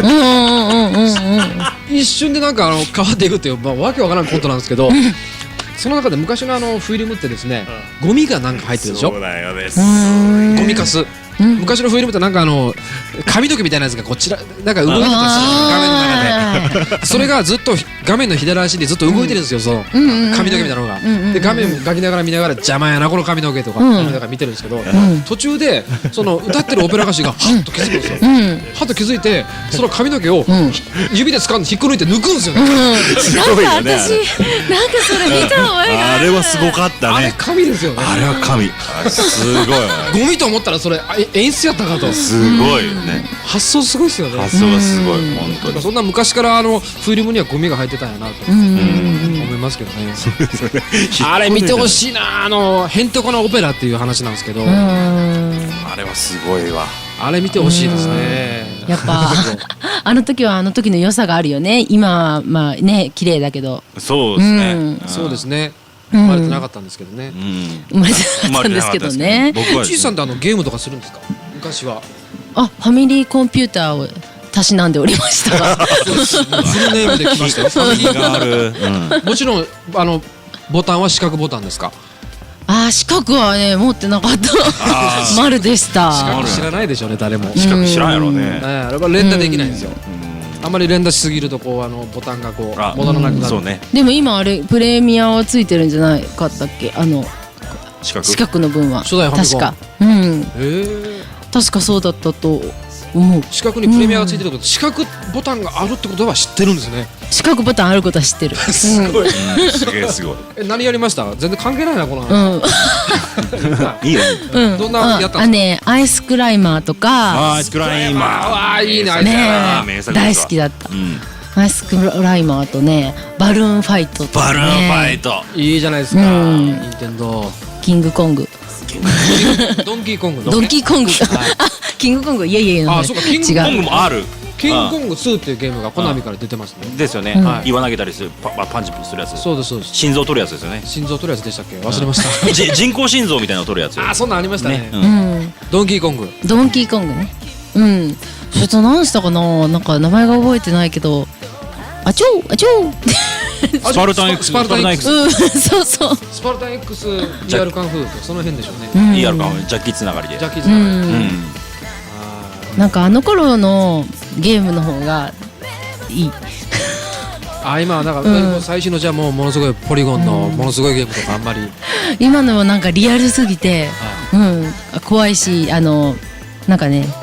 一瞬でなんか変わっていくっていう、わけわからんことなんですけど、その中で昔のフィルムってですね、ゴミがなんか入ってるでしょ。 そうだよね。 ゴミカス。昔のフィルムってなんか髪の毛みたいなやつがこちらなんか動いてたんですよ、画面の中で。それがずっと画面の左足でずっと動いてるんですよ、その髪の毛みたいなのが。で画面描きながら見ながら邪魔やなこの髪の毛とか見てるんですけど、途中でその歌ってるオペラ歌手がハッと気づくんですよ。ハッと気づいてその髪の毛を指で掴んで引っこ抜いて抜くんですよね。 なんか私なんかそれ見た覚えがある。 あれはすごかったね。 あれ神ですよね。 あれは神。すごい。 ゴミと思ったらそれ演出やったかと。 すごいよね。 発想すごいですよね。 発想がすごい本当に。 そんな昔からフィルムにはゴミが入ってたんやなと思いますけどね。あれ見てほしいな。へんてこなオペラっていう話なんですけど、 あれはすごいわ。 あれ見てほしいですね。 やっぱあの時はあの時の良さがあるよね。今まあね綺麗だけど。 そうですね。 そうですね。生まれてなかったんですけどね。 生まれてなかったんですけどね。 僕はちいさんってゲームとかするんですか？昔は。 ファミリーコンピューターをたしなんでおりましたが。 フルネームで来ましたよ。ファミリーがある。もちろんボタンは四角ボタンですか？ 四角はね持ってなかった。丸でした。 四角知らないでしょうね誰も。 四角知らんやろね。 あれは連打できないんですよ。あんまり連打しすぎるとボタンが戻らなくなる。 でも今あれプレミアはついてるんじゃないかったっけ？四角の分は初代ファミコン。 確か。確かそうだったと思う。 四角にプレミアがついてること、四角ボタンがあるってことは知ってるんですね。 四角ボタンあることは知ってる。 すごい。 すげえすごい。 何やりました？全然関係ないなこの話。 いいよ。 どんなやったんですか？ ね、アイスクライマーとか。 アイスクライマー。 わあいいねアイスクライマー。 大好きだった。アイスクライマーとね、バルーンファイトとかね。 バルーンファイト。 いいじゃないですか。任天堂。 キングコング。 ドンキーコング。 ドンキーコング。キングコングいやいや。 あ、そうかキングコングもある。 キングコング2っていうゲームがコナミから出てますね。 ですよね。岩投げたりするパンチするやつ。 そうですそうです。 心臓取るやつですよね。 心臓取るやつでしたっけ？忘れました。 人工心臓みたいなの取るやつ。 あ、そんなんありましたね。ドンキーコング。 ドンキーコングね。ちょっと何したかな。なんか名前が覚えてないけど。あちょうあちょう。 スパルタン X。スパルタン X。 そうそう。 スパルタン X リアルカンフーその辺でしょうね。 リアルカンフージャッキーつながりで。 ジャッキーつながり。 なんかあの頃のゲームの方がいい。 今はなんか最新のじゃあものすごいポリゴンのものすごいゲームとかあんまり。 今のはなんかリアルすぎて、怖いしなんかね、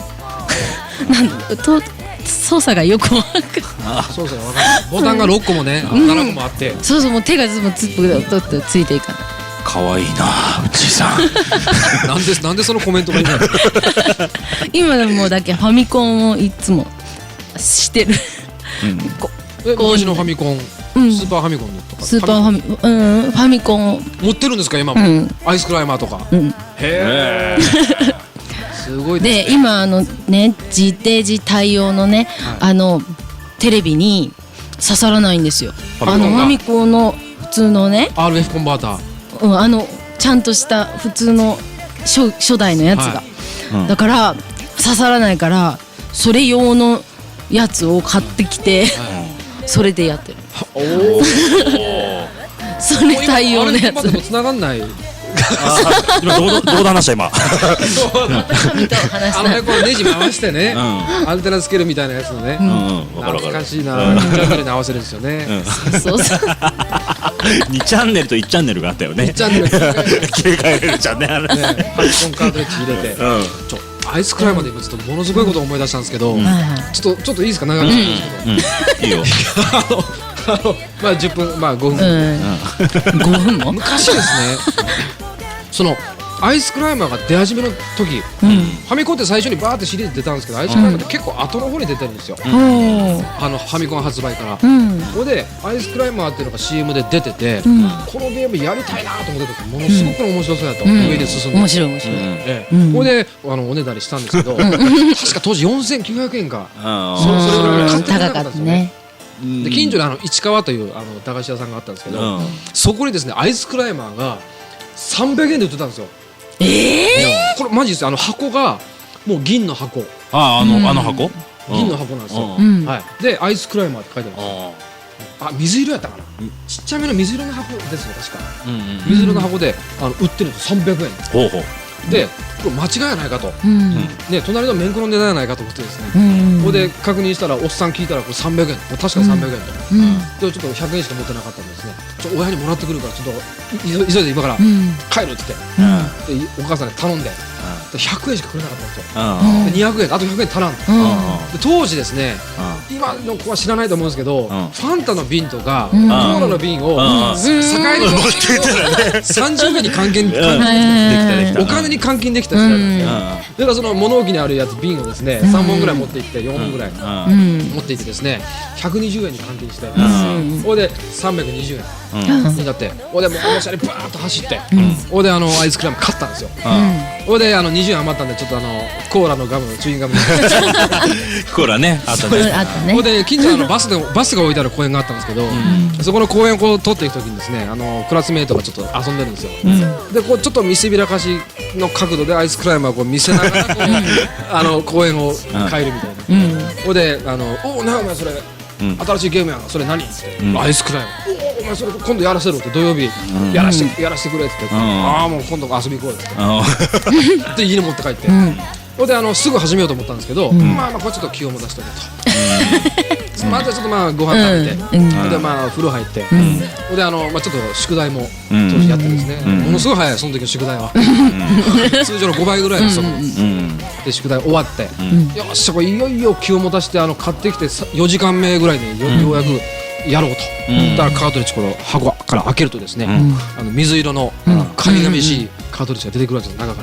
操作がよくわかる。 操作がわかる。ボタンが6個もね、7個もあって。 そうそうもう手がずっとついていかない。 可愛いなうちさん。 なんでそのコメントがいないの？ 今でもだけファミコンをいつもしてる。 昔のファミコン、スーパーファミコンとか。 スーパーファミコンを持ってるんですか今も？アイスクライマーとか。へえ。すごいですね。 で今ね自定時対応のねテレビに刺さらないんですよ。ファミコンの通のね、 RF コンバーター、 ちゃんとした普通の初代のやつが、だから刺さらないからそれ用のやつを買ってきて、それでやってる。それ対応のやつ。 繋がんない。 今どこで話した今。 神と話した。 これネジ回してね、アンテナつけるみたいなやつのね。懐かしいな。2チャンネルに合わせるんですよね。 そうそう。 2チャンネルと1チャンネルがあったよね。 1チャンネル切り替えれるじゃんね。ファミコンカートリッジ入れて。アイスクライマーで今ちょっとものすごいことを思い出したんですけど、ちょっといいですか、長くていいですけど。いいよ。まあ10分、まあ5分。 5分も？ 昔ですね。そのアイスクライマーが出始めの時、ファミコンって最初にバーってシリーズ出たんですけど、アイスクライマーって結構後の方に出てるんですよ。ファミコン発売から。ここでアイスクライマーっていうのが CM で出てて、このゲームやりたいなと思ってた時、ものすごく面白そうやと、上で進んで。 面白い面白い。 ここでおねだりしたんですけど、確か当時4900円か、それぐらい買ってなかったんですよね。で近所に市川という駄菓子屋さんがあったんですけど、そこにですねアイスクライマーが300円で売ってたんですよ。これマジですよ。箱がもう銀の箱。 あの箱？ 銀の箱なんですよ。はい。でアイスクライマーって書いてあるんですよ。水色やったかな。ちっちゃめの水色の箱ですよ確か。水色の箱で売ってるんですよ300円。 ほうほう。 でこれ間違いやないかと、ね、隣のめんこの値段やないかと思ってですね、ここで確認したらおっさん聞いたらこれ300円、もう確か300円と、でちょっと100円しか持ってなかったんですね。親にもらってくるからちょっと急いで今から帰るって言って、お母さんに頼んで100円しかくれなかったんですよ。で200円あと100円足らんと。で当時ですね、今の子は知らないと思うんですけど、ファンタの瓶とかコーラの瓶を境に30円に換金できた、お金に換金できた時代なんですよ。だからその物置にあるやつ瓶をですね3本ぐらい持っていって4本ぐらい持っていってですね120円に換金して、そこで320円になって、そこでもうおもちゃにバーッと走って、そこでアイスクライム買ったんですよ。そこで20円余ったんでちょっとコーラのガムチューインガムコーラねあったね。 そこで近所バスが置いてある公園があったんですけど、そこの公園をこう通っていくときにですねクラスメートがちょっと遊んでるんですよ。でこうちょっと見せびらかしの角度でアイスクライマーをこう見せながら公園を帰るみたいな。そこでおおなお前それ新しいゲームやんそれ何ってアイスクライマー、おお前それ今度やらせろって土曜日やらしてくれって言って、ああもう今度遊び行こうってで家に持って帰って、それですぐ始めようと思ったんですけど、まあこれちょっと気をも出しておけと。またちょっとご飯食べて、で風呂入って、でちょっと宿題も当時やってですね、ものすごい早いその時の宿題は通常の5倍ぐらいの速度で宿題終わって、よっしゃこれいよいよ気を持たして買ってきて4時間目ぐらいにようやくやろうと。だからカートリッジこの箱から開けるとですね、水色の神々しいカートリッジが出てくるわけです中から。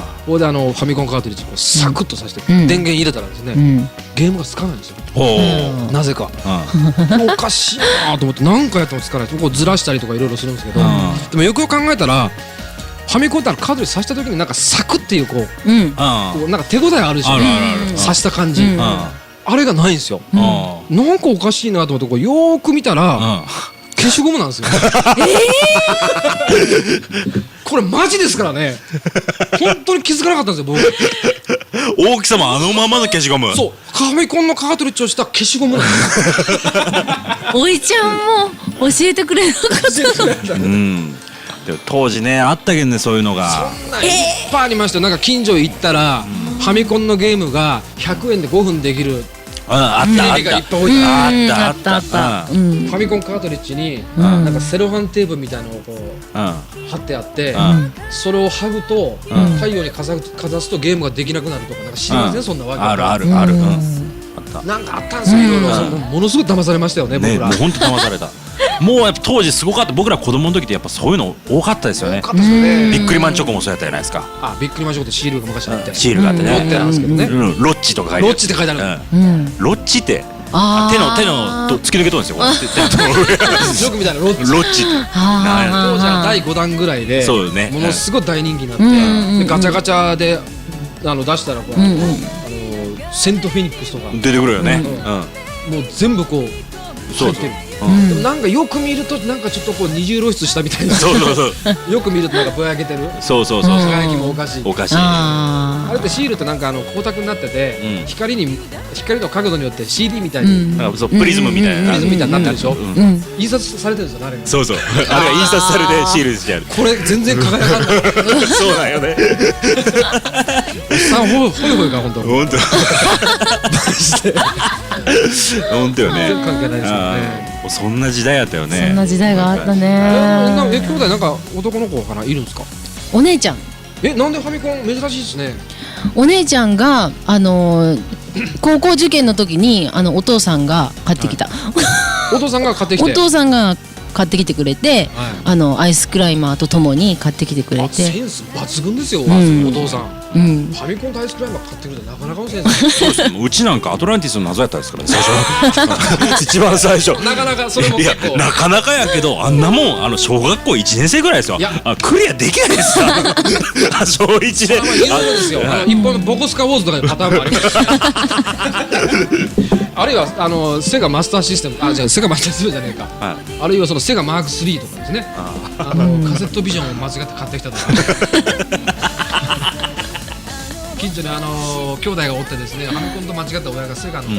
ここでファミコンカートリッジをサクッとさして電源入れたらですね、ゲームがつかないんですよ。なぜかおかしいなと思って何回やってもつかない。こうずらしたりとかいろいろするんですけど、でもよくよく考えたらファミコンってカートリッジさした時になんかサクっていうこうなんか手応えあるし、さした感じ、あれがないんですよ。なんかおかしいなと思ってこうよーく見たら消しゴムなんですよ。これマジですからね。本当に気づかなかったんですよ僕。 大きさもままの消しゴム。 そうファミコンのカートリッジをした消しゴムなんですよ。 おいちゃんも教えてくれなかったの。 でも当時ねあったけどねそういうのがそんないっぱいありましたよ。なんか近所行ったらファミコンのゲームが100円で5分できるあったテレビがいっぱい置いてあった。ファミコンカートリッジになんかセロハンテープみたいなのをこう貼ってあって、それを剥ぐと太陽にかざすとゲームができなくなるとかなんか知りませんそんなわけ。 あるなんかあったんですよいろいろ。ものすごい騙されましたよね僕ら。 もう本当騙された。もうやっぱ当時すごかった。僕ら子供の時ってやっぱそういうの多かったですよね。 多かったですよね。 ビックリマンチョコもそうやったじゃないですか。 ビックリマンチョコってシールが昔あって、 シールがあってね、 ロッテなんですけどね、 ロッチとか書いてある。 ロッチって書いてある。 ロッチって手の突き抜けとるんですよ。 ジョークみたいなロッチ。 ロッチ。 当時は第5弾ぐらいでものすごい大人気になって、ガチャガチャで出したらセントフェニックスとか出てくるよね。 もう全部こう入ってる。 でもなんかよく見るとなんかちょっとこう二重露出したみたいな。 そうそうそうよく見るとなんかぼやけてる。 そうそうそう輝きもおかしい。 おかしい。 あれってシールってなんか光沢になってて、光の角度によって CD みたいに、 なんかそうプリズムみたいな、 プリズムみたいになってるでしょ。 うん印刷されてるんですよあれが。 そうそう、あれが印刷されてシールしてある。 これ全然輝かない。 そうなんよね。 さあほいほいか本当。 本当。本当よね。 全然関係ないですよね。 そんな時代やったよね。 そんな時代があったね。 兄弟なんか男の子かないるんですか。 お姉ちゃんなんでファミコン珍しいですね。 お姉ちゃんが高校受験の時にお父さんが買ってきた、 お父さんが買ってきて。 お父さんが買ってきてくれて、アイスクライマーとともに買ってきてくれて。 センス抜群ですよ、お父さん。ファミコンとアイスクライマー買ってくるってなかなかのセンス。 そうですね。うちなんかアトランティスの謎やったですからね、最初。一番最初。 なかなかそれも結構。 なかなかやけど、あんなもん小学校1年生ぐらいですよ。クリアできないですか。小1で。 有名ですよ。一本のボコスカウォーズとかいうパターンもありますし。あるいはセガマスターシステム、じゃあセガマスターシステムじゃねえか。あるいはそのセガマーク3とかですね。カセットビジョンを間違って買ってきたとか。近所に兄弟がおってですね、ファミコンと間違った親がセガの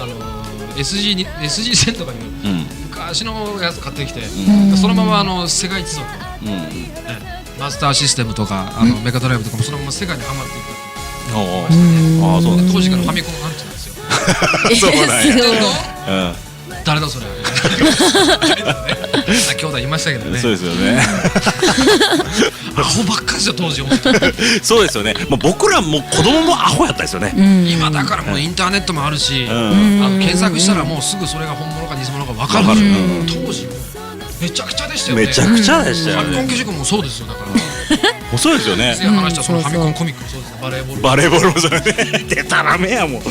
SG 戦とかいう昔のやつ買ってきて、そのままセガ一族、マスターシステムとかメガドライブとかもそのままセガにハマっていったって。当時からファミコンアンチなんですよ。 そうなんや。 誰だそれ。兄弟いましたけどね。 そうですよね。 アホばっかりですよ当時。 そうですよね。僕らも子供もアホやったですよね。 今だからもうインターネットもあるし、検索したらもうすぐそれが本物か偽物か分かる。当時めちゃくちゃでしたよね。 めちゃくちゃでしたよね。 ファミコン消しゴムもそうですよだから。 そうですよね。 話したそのファミコンコミックもそうです。バレーボール。 バレーボールもそれね。でたらめやもん。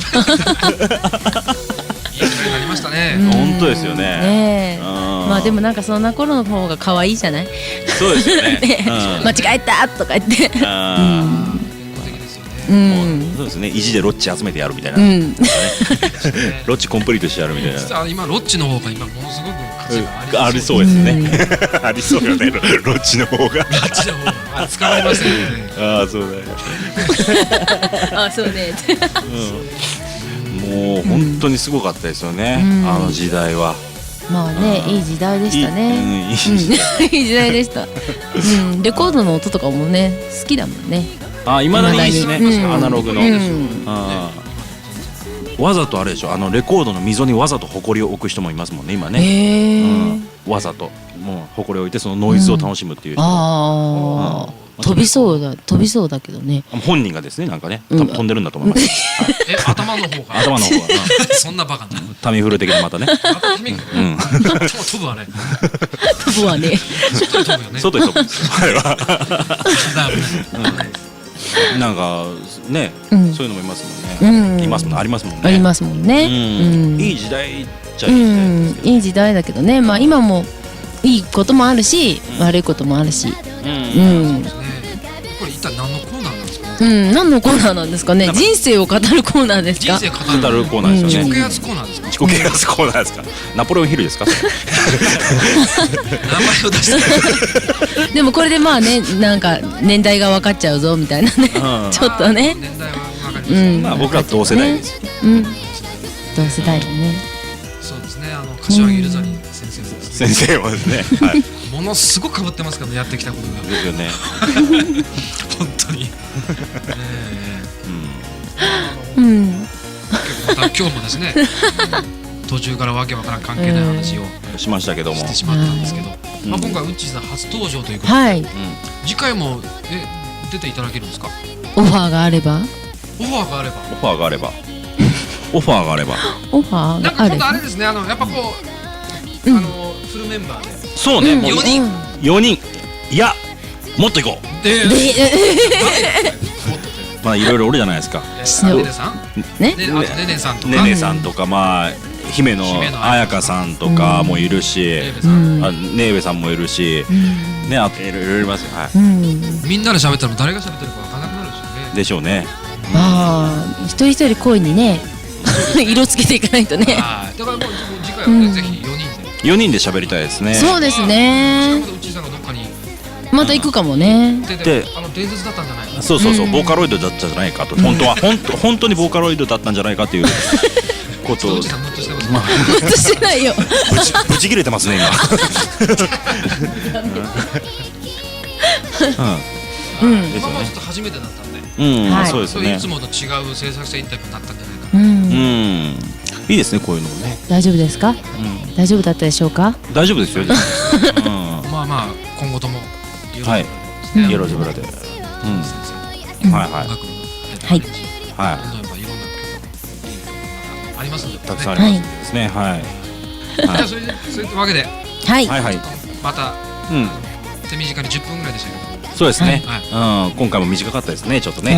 いい時代になりましたね。 本当ですよね。 まあでもなんかそんな頃の方が可愛いじゃない。 そうですよね。 間違えたとか言って。 そうですね。意地でロッチ集めてやるみたいな。ロッチコンプリートしてやるみたいな。 実は今ロッチの方が今ものすごく価値がありそうですね。ありそうよね。ロッチの方が。 ロッチの方が使われましたよね。 ああそうだよ。 あそうね。 もう本当にすごかったですよね。あの時代は。 まあね、いい時代でしたね。 いい時代でした。レコードの音とかもね好きだもんね。 いまだにいいですね。アナログの。わざとあれでしょ。レコードの溝にわざとホコリを置く人もいますもんね今ね。わざともうホコリを置いてそのノイズを楽しむっていう人。 飛びそうだけどね。 本人がですねなんかね飛んでるんだと思います。 頭の方が。 頭の方が。 そんなバカな。 タミフル的にまたね。 飛ぶわね。 飛ぶわね。 外に飛ぶよね。 外に飛ぶんですよ。あれは。なんかねそういうのもいますもんね。いますもんありますもんね。 ありますもんね。 いい時代じゃいい時代ですけど。 いい時代だけどね。まあ今もいいこともあるし悪いこともあるし。 これ一体何のコーナーなんですか。 何のコーナーなんですかね。人生を語るコーナーですか。 人生語るコーナーですよね。 自己啓発コーナーですか。 自己啓発コーナーですか。ナポレオンヒルですか。 名前を出して。 でもこれでまあねなんか年代が分かっちゃうぞみたいなね。ちょっとね。 年代は分かりました。 まあ僕ら同世代ですよ。 同世代だね。 そうですね。柏木ゆるざり先生です。 先生はですね。 ものすごく被ってますからやってきたことが。 ですよね。 本当に。また今日もですね。途中からわけわからん関係ない話をしましたけどもしてしまったんですけど、今回ウッチーさん初登場ということで、次回も出ていただけるんですか。 オファーがあれば。 オファーがあれば。オファーがあれば。オファーがあれば。 オファーがあれば。 なんか今度あれですね。やっぱこうフルメンバーで。 そうね。4人。いやもっといこう。まあいろいろおるじゃないですか。 ねねさん、ねねさんとか、 ねねさんとかまあ姫野彩香さんとかもいるし、ねえべさんもいるし、ねあといろいろいますよ。 みんなで喋ったら誰が喋ってるか分からなくなるでしょうね。 一人一人声にね色つけていかないとね。 だからもう次回はねぜひ4人で。 4人で喋りたいですね。 そうですね。 まだうちさんがどっかにまた行くかもね。 で伝説だったんじゃないの。 そう、ボーカロイドだったんじゃないかと、本当にボーカロイドだったんじゃないかということを。 うちさんムッとしてます。 ムッとしてないよ。 ぶち切れてますね今。ですよね。 ちょっと初めてだったんで。 そうですね。 いつもと違う制作者インタビューになったんじゃないかな。 いいですね、こういうのもね。 大丈夫ですか？大丈夫だったでしょうか？ 大丈夫ですよ。 まあまあ今後ともはい、よろしくで。はいはいはい。 どんどんやっぱいろんな曲ありますので、 たくさんありますですね。はい。 じゃあそういうわけではい。 また手短に10分ぐらいでしたけど。 そうですね。今回も短かったですね、ちょっとね。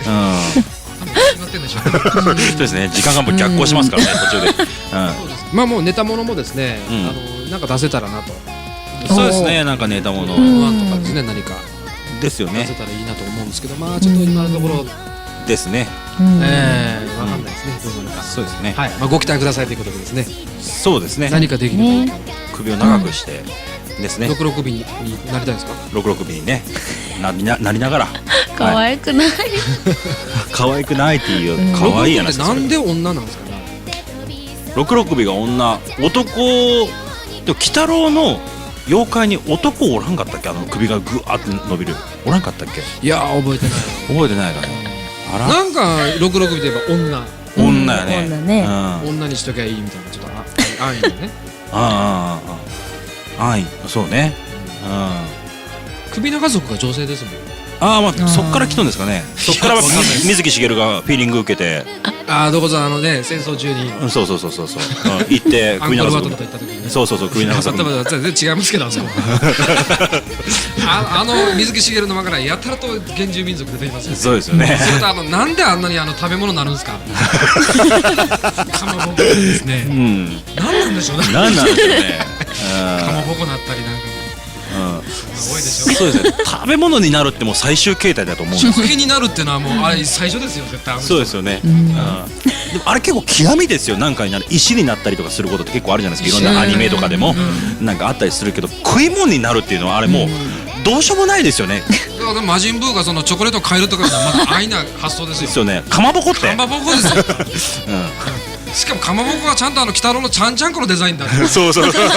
そうですね。時間がもう逆行しますからね、途中で。 まあもうネタものもですね、なんか出せたらなと。 そうですね。なんかネタもの。 とかですね、何かですよね。 出せたらいいなと思うんですけど、まあちょっと今のところですね。 わかんないですね。どうなるか。 そうですね。 はい。まあご期待くださいということでですね。 そうですね。 何かできるといいか。 首を長くしてですね。 66尾になりたいですか ？66尾にね、なりながら。 可愛くない。 可愛くないっていう可愛いやな。 なんで女なんですかね。 66尾が女、男でも鬼太郎の妖怪に男おらんかったっけ？首がぐわって伸びるおらんかったっけ？ いや覚えてない。 覚えてないかね。あら。 なんか66尾といえば女やね。 女にしときゃいいみたいなちょっと安易にね。 安易、そうね。 首長族が女性ですもん。 まあそっから来たんですかね。そっから水木しげるがフィーリング受けて。 どこぞね戦争中に。 そう。行って首長族。そう首長族。 全然違いますけどあそこ。水木しげるの間からやたらと原住民族出てきますよね。 そうですよね。 それとなんであんなに食べ物になるんですか。かまぼこですね。何なんでしょうね。 何なんでしょうね。 かまぼこなったりなんか。多いでしょ。 そうですね。食べ物になるってもう最終形態だと思うんです。 食品になるってのはもうあれ最初ですよ絶対。 そうですよね。でもあれ結構極みですよ。なんかになる石になったりとかすることって結構あるじゃないですか。いろんなアニメとかでもなんかあったりするけど、食い物になるっていうのはあれもうどうしようもないですよね。 魔人ブーがそのチョコレートを変えるとかまだ安易な発想ですよ。 ですよね。かまぼこって。 かまぼこですよ。しかもかまぼこがちゃんと鬼太郎のちゃんちゃんこのデザインだ。 そう。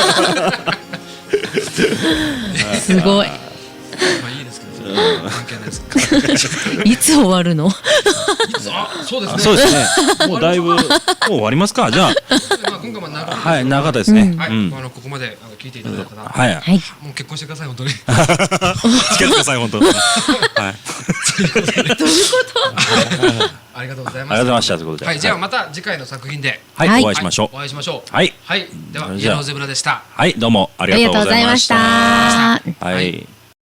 すごい。 まあいいですけど関係ないです。 いつ終わるの？ そうですね。 そうですね。もうだいぶもう終わりますか。じゃあ今回も長かった。 はい、長かったですね。 ここまで聞いていただいたら、 はい、 もう結婚してください本当に。 付き合ってください本当。はい。 どういうこと？ ありがとうございました。 ありがとうございましたということで。 はい、じゃあまた次回の作品でお会いしましょう。 お会いしましょう。 はい。 ではイエローゼブラでした。 はい、どうもありがとうございました。はい。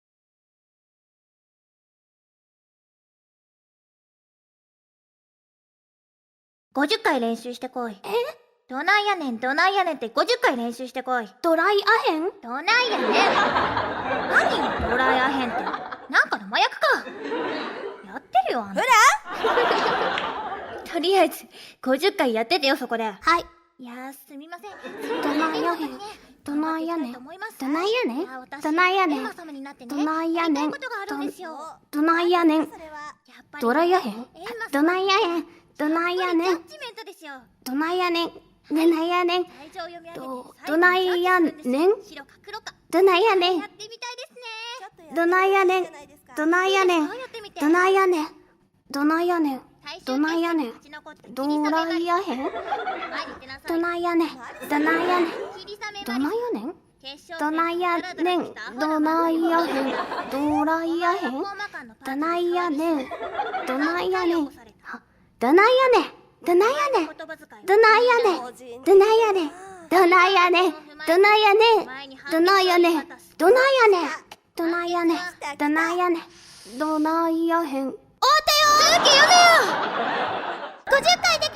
50回練習してこい。どないやねんって50回練習してこい。ドライアヘン？どないやねん。何よドライアヘンって。なんかの麻薬か。やってるよあんた。ほらとりあえず50回やっててよそこで。はい。いやすみません。どないやへん。どないやねん。どないやねん。どないやねん。どないやねん。どないやねん。ドライアヘン。どないやへん。どないやねん。どないやねん。どないやねん。どないやねん。どないやねん。どないやねん。どないやねん。どないやねん。どないやねん。どないやねん。どないやへん。どないやねん。どないやねん。どないやねん。どないやねん。どないやへん。どないやへん。どないやねん。どないやねん。どないやねん。どないやねん。どないやねん。どないやねん。どないやねん。どないやねん。どないやねん。どないやねん。どないやねん。どないやねん。どないやへん。終わったよ。続き読めよ。50回で